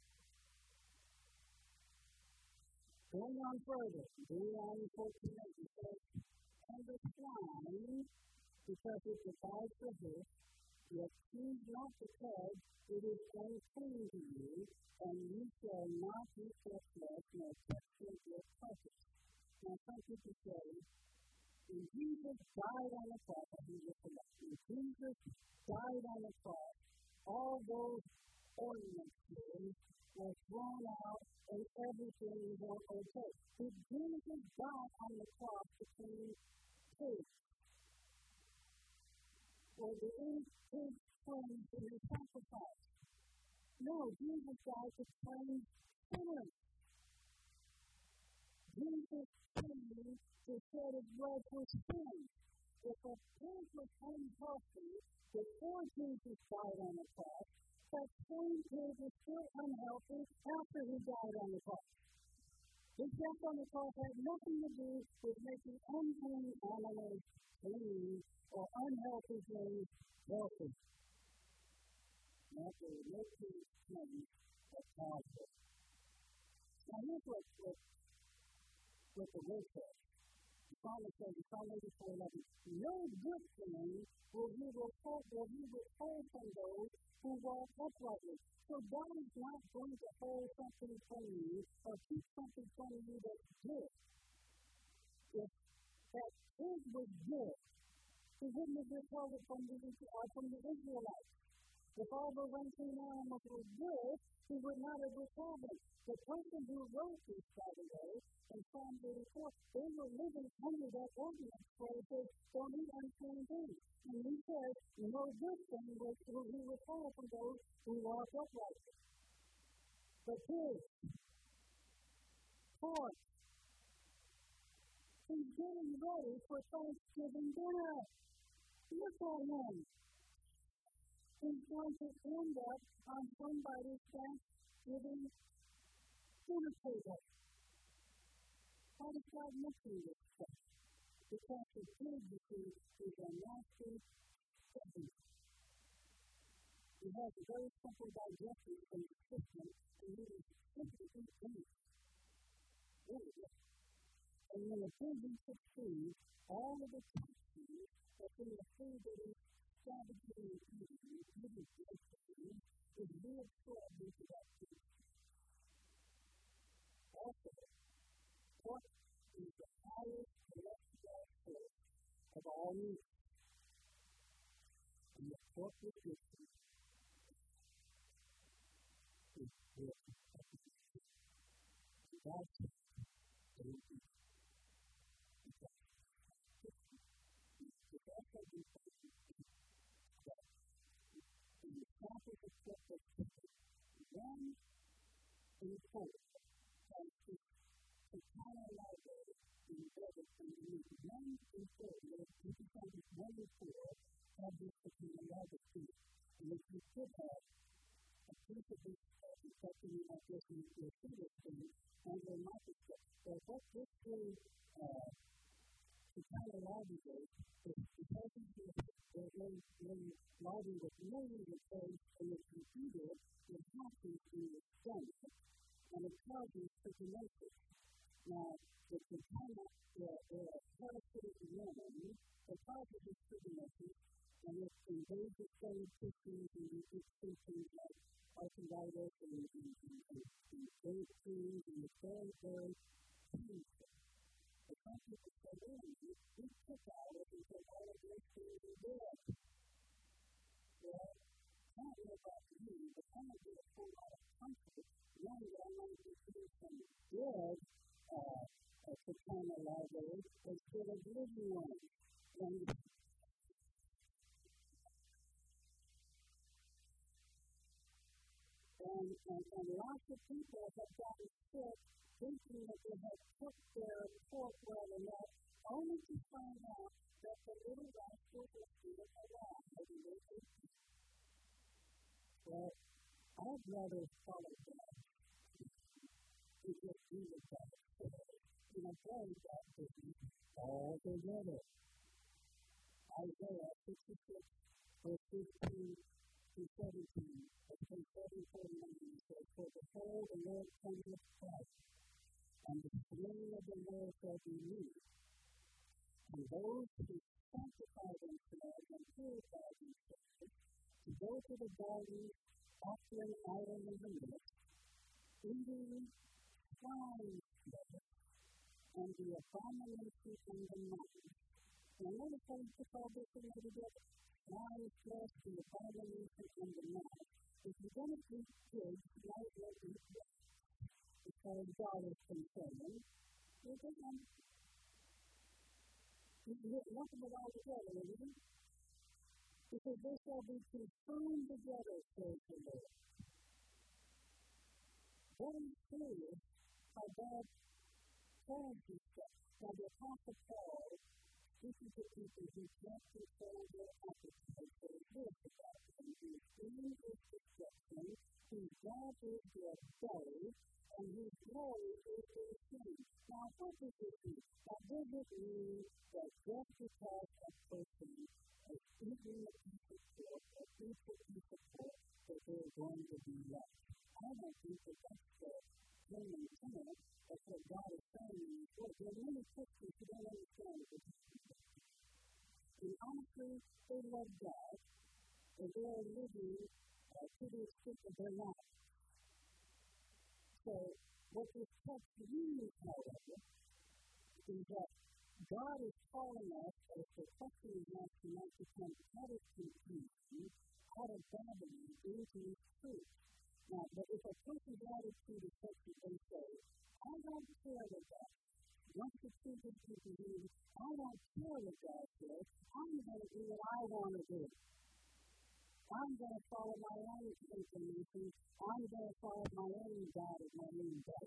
Speaker 2: Going on further, Deuteronomy fourteen eight, it says, and the swine, because it divides the hoof, yet choose not the cud, it is unclean to you, and you shall not eat their flesh, nor touch their carcass. Now, some people say, when Jesus died on the cross, I think this is when Jesus died on the cross, all those ornaments were thrown out, and everything was okay. Did Jesus die on the cross to clean pigs? Or did any pigs cleanse in his sacrifice? No, Jesus died to cleanse sinners. Jesus came to shed his blood for sin. If a pig was unhealthy before Jesus died on the cross, that same pig was still unhealthy after he died on the cross. His death on the cross had nothing to do with making unclean animals clean or unhealthy things healthy. Now, there were no pigs cleansed at Calvary. Now, here's what, what, what the word says. The psalmist says in Psalm eighty-four eleven, no good thing will he withhold, will he withhold from those who walk uprightly. So God is not going to hold something from you or keep something from you that's good. If that pig was good, he wouldn't have withheld it from the, uh, from the Israelites. If all those unclean animals were good, he would not have withheld them. The person who wrote this, by the way, in Psalm eighty-four, they were living under that ordinance where it says, don't eat unclean things. And he said, no good thing was he withhold from those who walk uprightly. But pigs, pork, he's getting ready for Thanksgiving dinner. Look at him. He's going to end up on somebody's Thanksgiving dinner table. How does God mention this stuff? Because the pig, you see, is a nasty thing. He has a very simple digestive system, and he is simply eat things. Really good. And when the pig eats its food, all of the toxins that's in the food that is scavenging and eating, giving to the food, is reabsorbed into that food. Also, pork is the highest cholesterol source of all meat. And the pork is good food. It's good. That's it. Don't eat. It's also good food. And the samples of pork that's good. One in four has this Chicano library embedded in the meat. One in four, you can find it one in four, have this Chicano library. And if you could have a piece of this infection like this in your finger thing under a microscope, but what this is, uh, Chicano library is because when library with millions of eggs in the computer, it happens in your stomach, and it causes trichinosis. Now, the Chicano, the parasitic worm, it causes this trichinosis, and it invades the cellular tissues and it gets things like arthritis and joint pains and it's very, very painful. But some people say, oh, we took out it and said all of those things are dead. Well, I don't know about you, but I don't get a whole lot of comfort knowing that I'm going to be doing some dead uh, Chicano library instead of living ones. And And, and, and lots of people have gotten sick thinking that they have cooked their pork well enough, only to find out that the little rascals are still alive and they ate them. Well, I'd rather follow that than just do the bad. You know, play that business all together. Isaiah sixty-six, verse fifteen to seventeen, and page seven forty-nine says, for behold, the Lord cometh Christ, and the Spirit of the Lord shall be moved. And those who sanctify themselves and purify themselves, to go to the garden, offering idol in the midst, eating swine's flesh, and the abomination in the mouth. And notice how he took all this in together. Swine's flesh, the abomination in the mouth. If you're going to eat pigs, you might as well eat flesh. As far as God is concerned, you're going to you get nothing at all together, isn't it? Because they shall be consumed together, says the Lord. Very serious how God tells this stuff. Now, the Apostle Paul, speaking to people who can't control their appetite, says this about them: whose aim is destruction, whose God is their belly, and whose glory is their shame. Now, what does this mean? Now, does it mean that just because a person is eating a piece of pork, or eats a piece of pork, that they're going to be right? I don't think that that's the plain and simple. That's what God is saying in His Word. There are many Christians who don't understand it. And honestly, they love God, and they are living uh, to the extent that they're not. So, what this text means, however, is that God is calling us, as the question is asked tonight, to come out of confusion, out of Babylon, into His truth. Now, but if a person's attitude is such that they say, I don't care what God says. Once the truth is presented, I don't care what God says. I'm going to do what I want to do. I'm going to follow my own inclination. I'm going to follow my own God at my own way.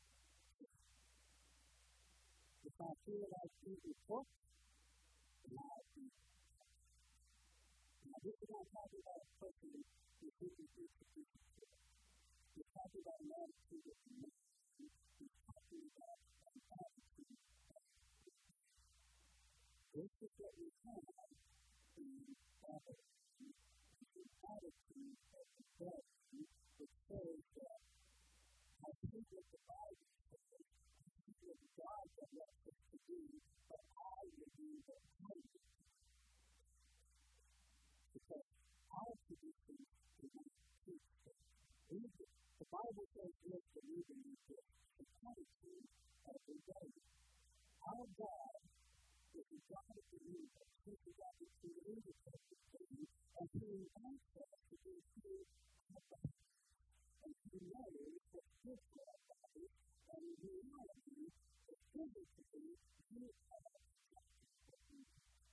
Speaker 2: If I feel like eating pork, then I'll eat. Now, this is not talking about a person who's eating pork. He's talking about an attitude of humility. He's talking about an attitude of humility. This is what we have in Bible. An attitude of humility that says that I think what the Bible says, I think what God directs us to do, but I will do what I do. Because our tradition is not teach us. The Bible says this, that we believe this. The attitude of rebellion. Our God is the God of the universe. He is the God who created everything, and He invites us to be true our bodies. And He knows what's good for our bodies, and in reality, the physically, you are attracted to Him.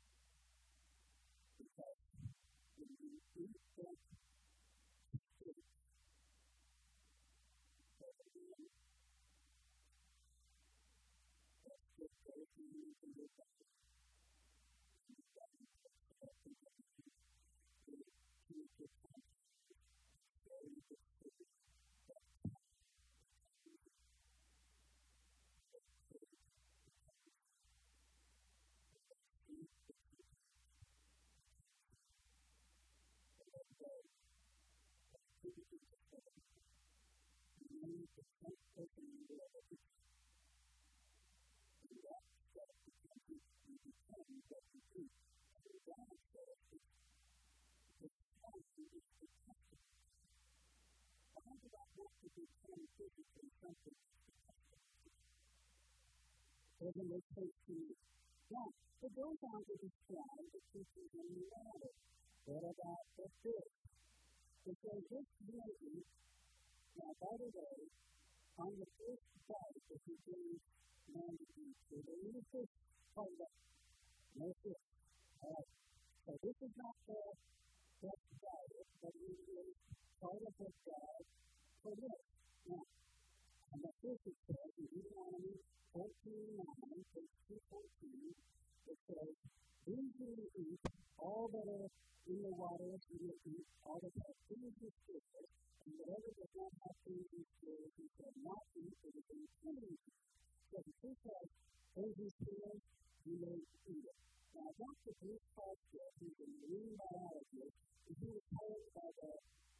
Speaker 2: Because when you eat that steak, doesn't make sense to me. Now, it goes on to describe the teachings in the matter. What about the fish? It says this lady, now by the way, on the first bite that he gave man to eat, so there is a fish part of no fish. All right. So this is not the best diet, but it is part of what God permits. Now, and the first it says in Deuteronomy fourteen nine, page two fourteen, it says, these you will eat, all that are in the water you will eat, all that have food and spirits, and whatever does not have food and spirits, you shall not eat, it is unclean. So the truth says, those who spirits, you may eat it. Now, Doctor Bruce Foster, who's a marine biologist, and he was told by the,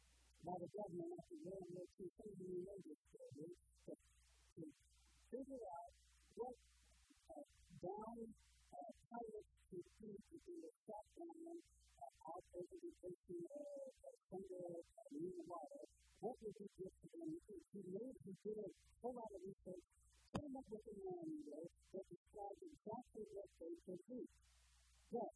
Speaker 2: by the government after World War Two, some of you know this story, to, to figure out what uh, down uh, pilots could do to do a shot down uh, out over the ocean or uh, somewhere uh, near the water. What would he give to them? He made, he did a whole lot of research, came up with a manual that described exactly what they could do. But,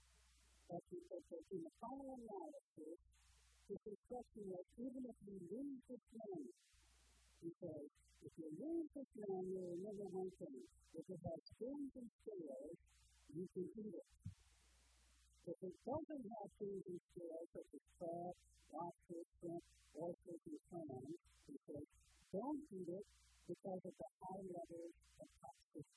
Speaker 2: as he said, in the final analysis, his instruction was, even if you lose this manual, he says, if you lose this manual, remember one thing, if it has fins and scales, you can eat it. If it doesn't have fins and scales, such as crab, lobster, shrimp, oysters, and clams, he says, don't eat it because of the high levels of toxicity.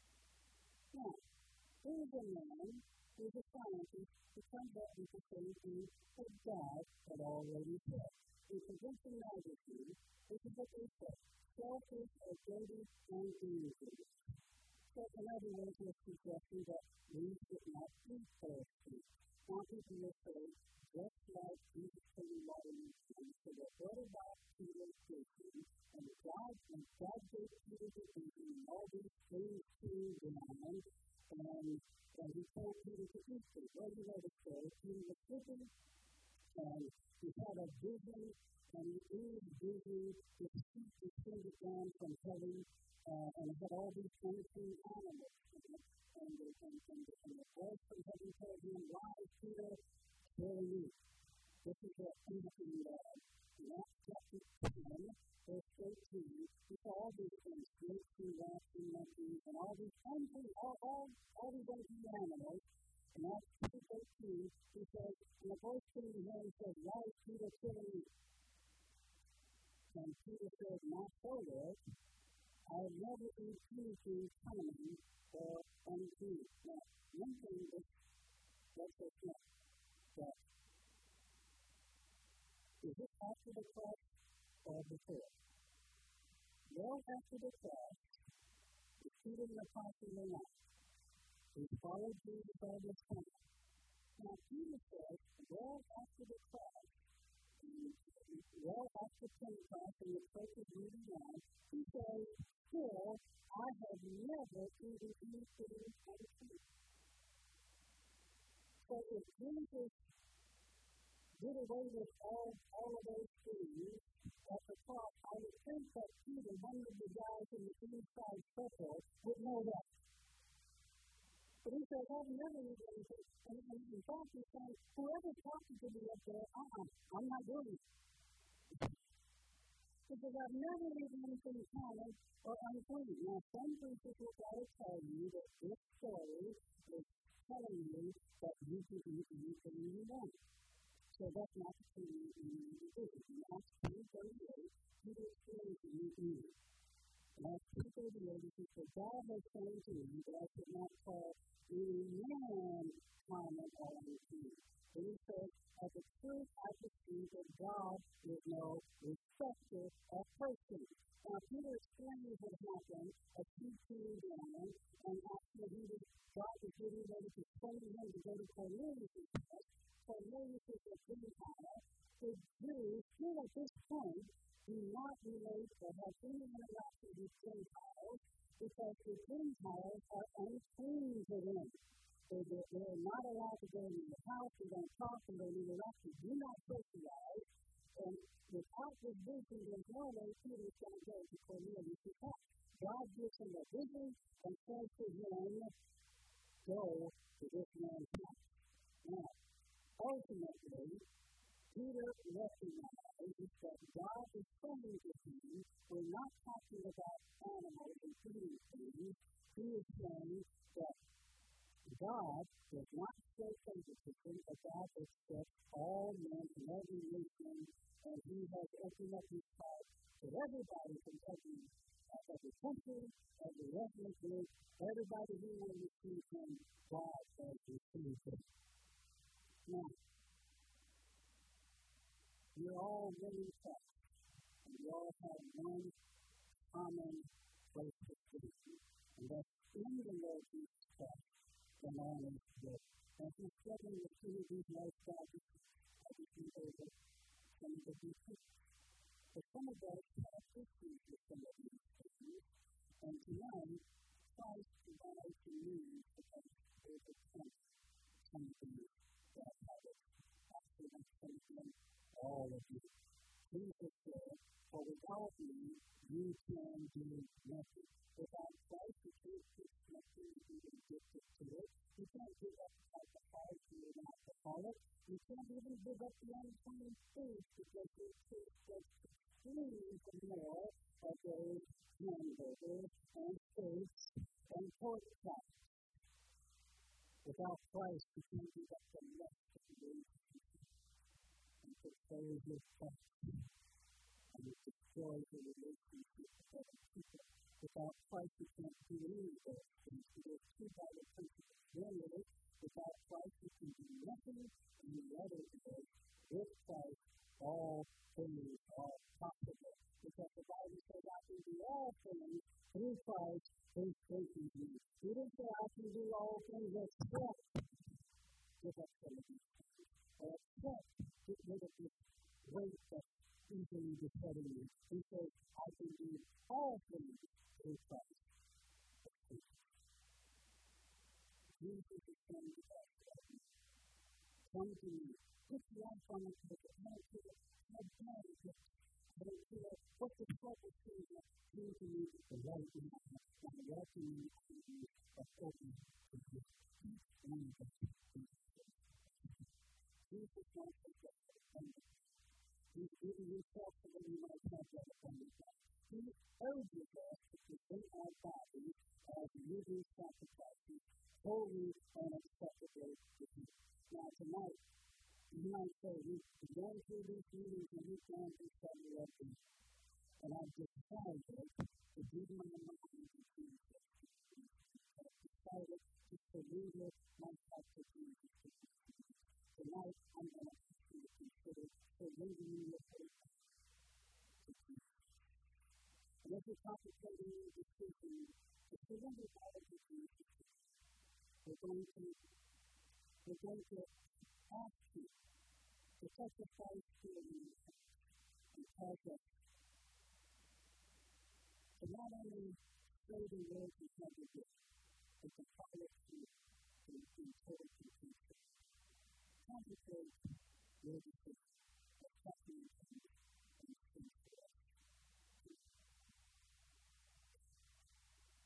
Speaker 2: Now, here's a man who's a scientist who comes up with the same thing that God had already said. In Convention Magazine, this is what they say. Shellfish are dirty and dangerous. So, in other words, they're suggesting that we should not eat those things. Some people will say, just like Jesus said in water and food, so that what about Peter's vision? And God, and God gave Peter the vision, and all these things came down, and, and he told Peter to eat them. Well, you know the story. Peter was sleeping, and he had a vision, and in his vision, his feet descended down from heaven, uh, and it had all these unclean animals in it. And the, and, and, and the voice from heaven told him, rise, Peter, kill me. This is what Peter uh, in Acts chapter ten, verse thirteen, we saw all these things, snakes and rats and monkeys, and all these unclean, all, all, all these unclean animals. In Acts chapter thirteen, he says, and the voice came to him and said, why is Peter killing me? And Peter said, not so, Lord. I have never eaten anything common or unclean. Now, one thing that lets us know that is this after the cross or before? Well, after the cross, is Peter the apostle or not? He followed Jesus all this time. Now, Peter says, well, after the cross, well, after Pentecost and the church is moving on, he says, still, I have never eaten anything unclean. So if Jesus did away with all, all of those things at the cross, I would think that Peter, one of the guys in the inside circle, would know that. But he says, I've never eaten anything. And, and in fact, he says, whoever talking to me up there, uh-uh, I'm not doing it. Because I've never eaten anything common or unclean. Now, some preachers will try to tell you that this story is telling you that you can eat anything you want. So that's not the thing you need to do. In Acts two thirty-eight, Peter explains to you eating. In Acts two thirty-eight, he says, for God has shown to you that I should not call any man common or unclean. And he says, as a truth, I perceive that God is no respecter of persons. Now, Peter explains what happened as he came down, and after he was, God was getting ready to send him to go to Cornelius' house. Cornelius is a Gentile. The Jews, still at this point, do not relate or have any interaction with Gentiles because the Gentiles are unclean to them. They're, they're not allowed to go into the house, they don't talk, and they interact. They do not socialize. And without this vision, there's no way Peter is going to go to Cornelius' house. God gives him a vision and says to him, go to this man's house. Now, ultimately, Peter recognizes that God is saying to him, we're not talking about animals and eating things. He is saying that God does not show favoritism, but God accepts all men from every nation, and he has opened up his heart to everybody from every, uh, every country, every ethnic group, everybody who will receive him, God has received him. Now, you're all really tough, and you all have one common place to speak, and that's in the Lord Jesus Christ. And all is good. And if you're struggling with some of these lifestyles, I just think over some of the issues. But some of us have issues with some of these issues. And tonight, Christ provides the means to overcome some of these bad habits. Actually, I'm saying all of you. Jesus said, for without me, you can do nothing. Without Christ, you can't do nothing. You can get to it. You can't give up alcohol if you're an alcoholic. You can't even give up the unclean foods because your taste was extremely for more of those hamburgers and steaks and pork chops. Without Christ, you can't give up the rest of the food and fulfill your thoughts. And it destroys the relationship with other people. Without Christ, you can't do any of those things. There's two Bible principles. One is, without Christ, you can do nothing. And the other is, with Christ, all things are possible. Because the Bible says, I can do all things through Christ who strengthens me. He didn't say, I can do all things except give up some of these things. Or except get rid of this weight that's easily besetting me. He says, I can do all things through Christ. Jesus is saying to us, come to me, put your life on the table, I don't care how bad it is, I don't care what the trouble is, come to me with the right in my heart, and welcome you to me of open to you. Each one of us is Jesus wants us to come to him. He's giving himself so that he might have that upon his life. He urges us to present our bodies as living sacrifices, holy and acceptable to him. Now, tonight, you might say, we've gone through these meetings and we've gone through several of them, and I've decided to give my mind to Jesus. I've decided to surrender myself to Jesus. Tonight, I'm going to ask you to consider surrendering your faith to Jesus. And if you're contemplating your decision to surrender all of your Jesus, we're going to, we're going to ask you to sacrifice your life and cause us to not only say the words of heaven, but to follow through in total completion. Contemplate your decision.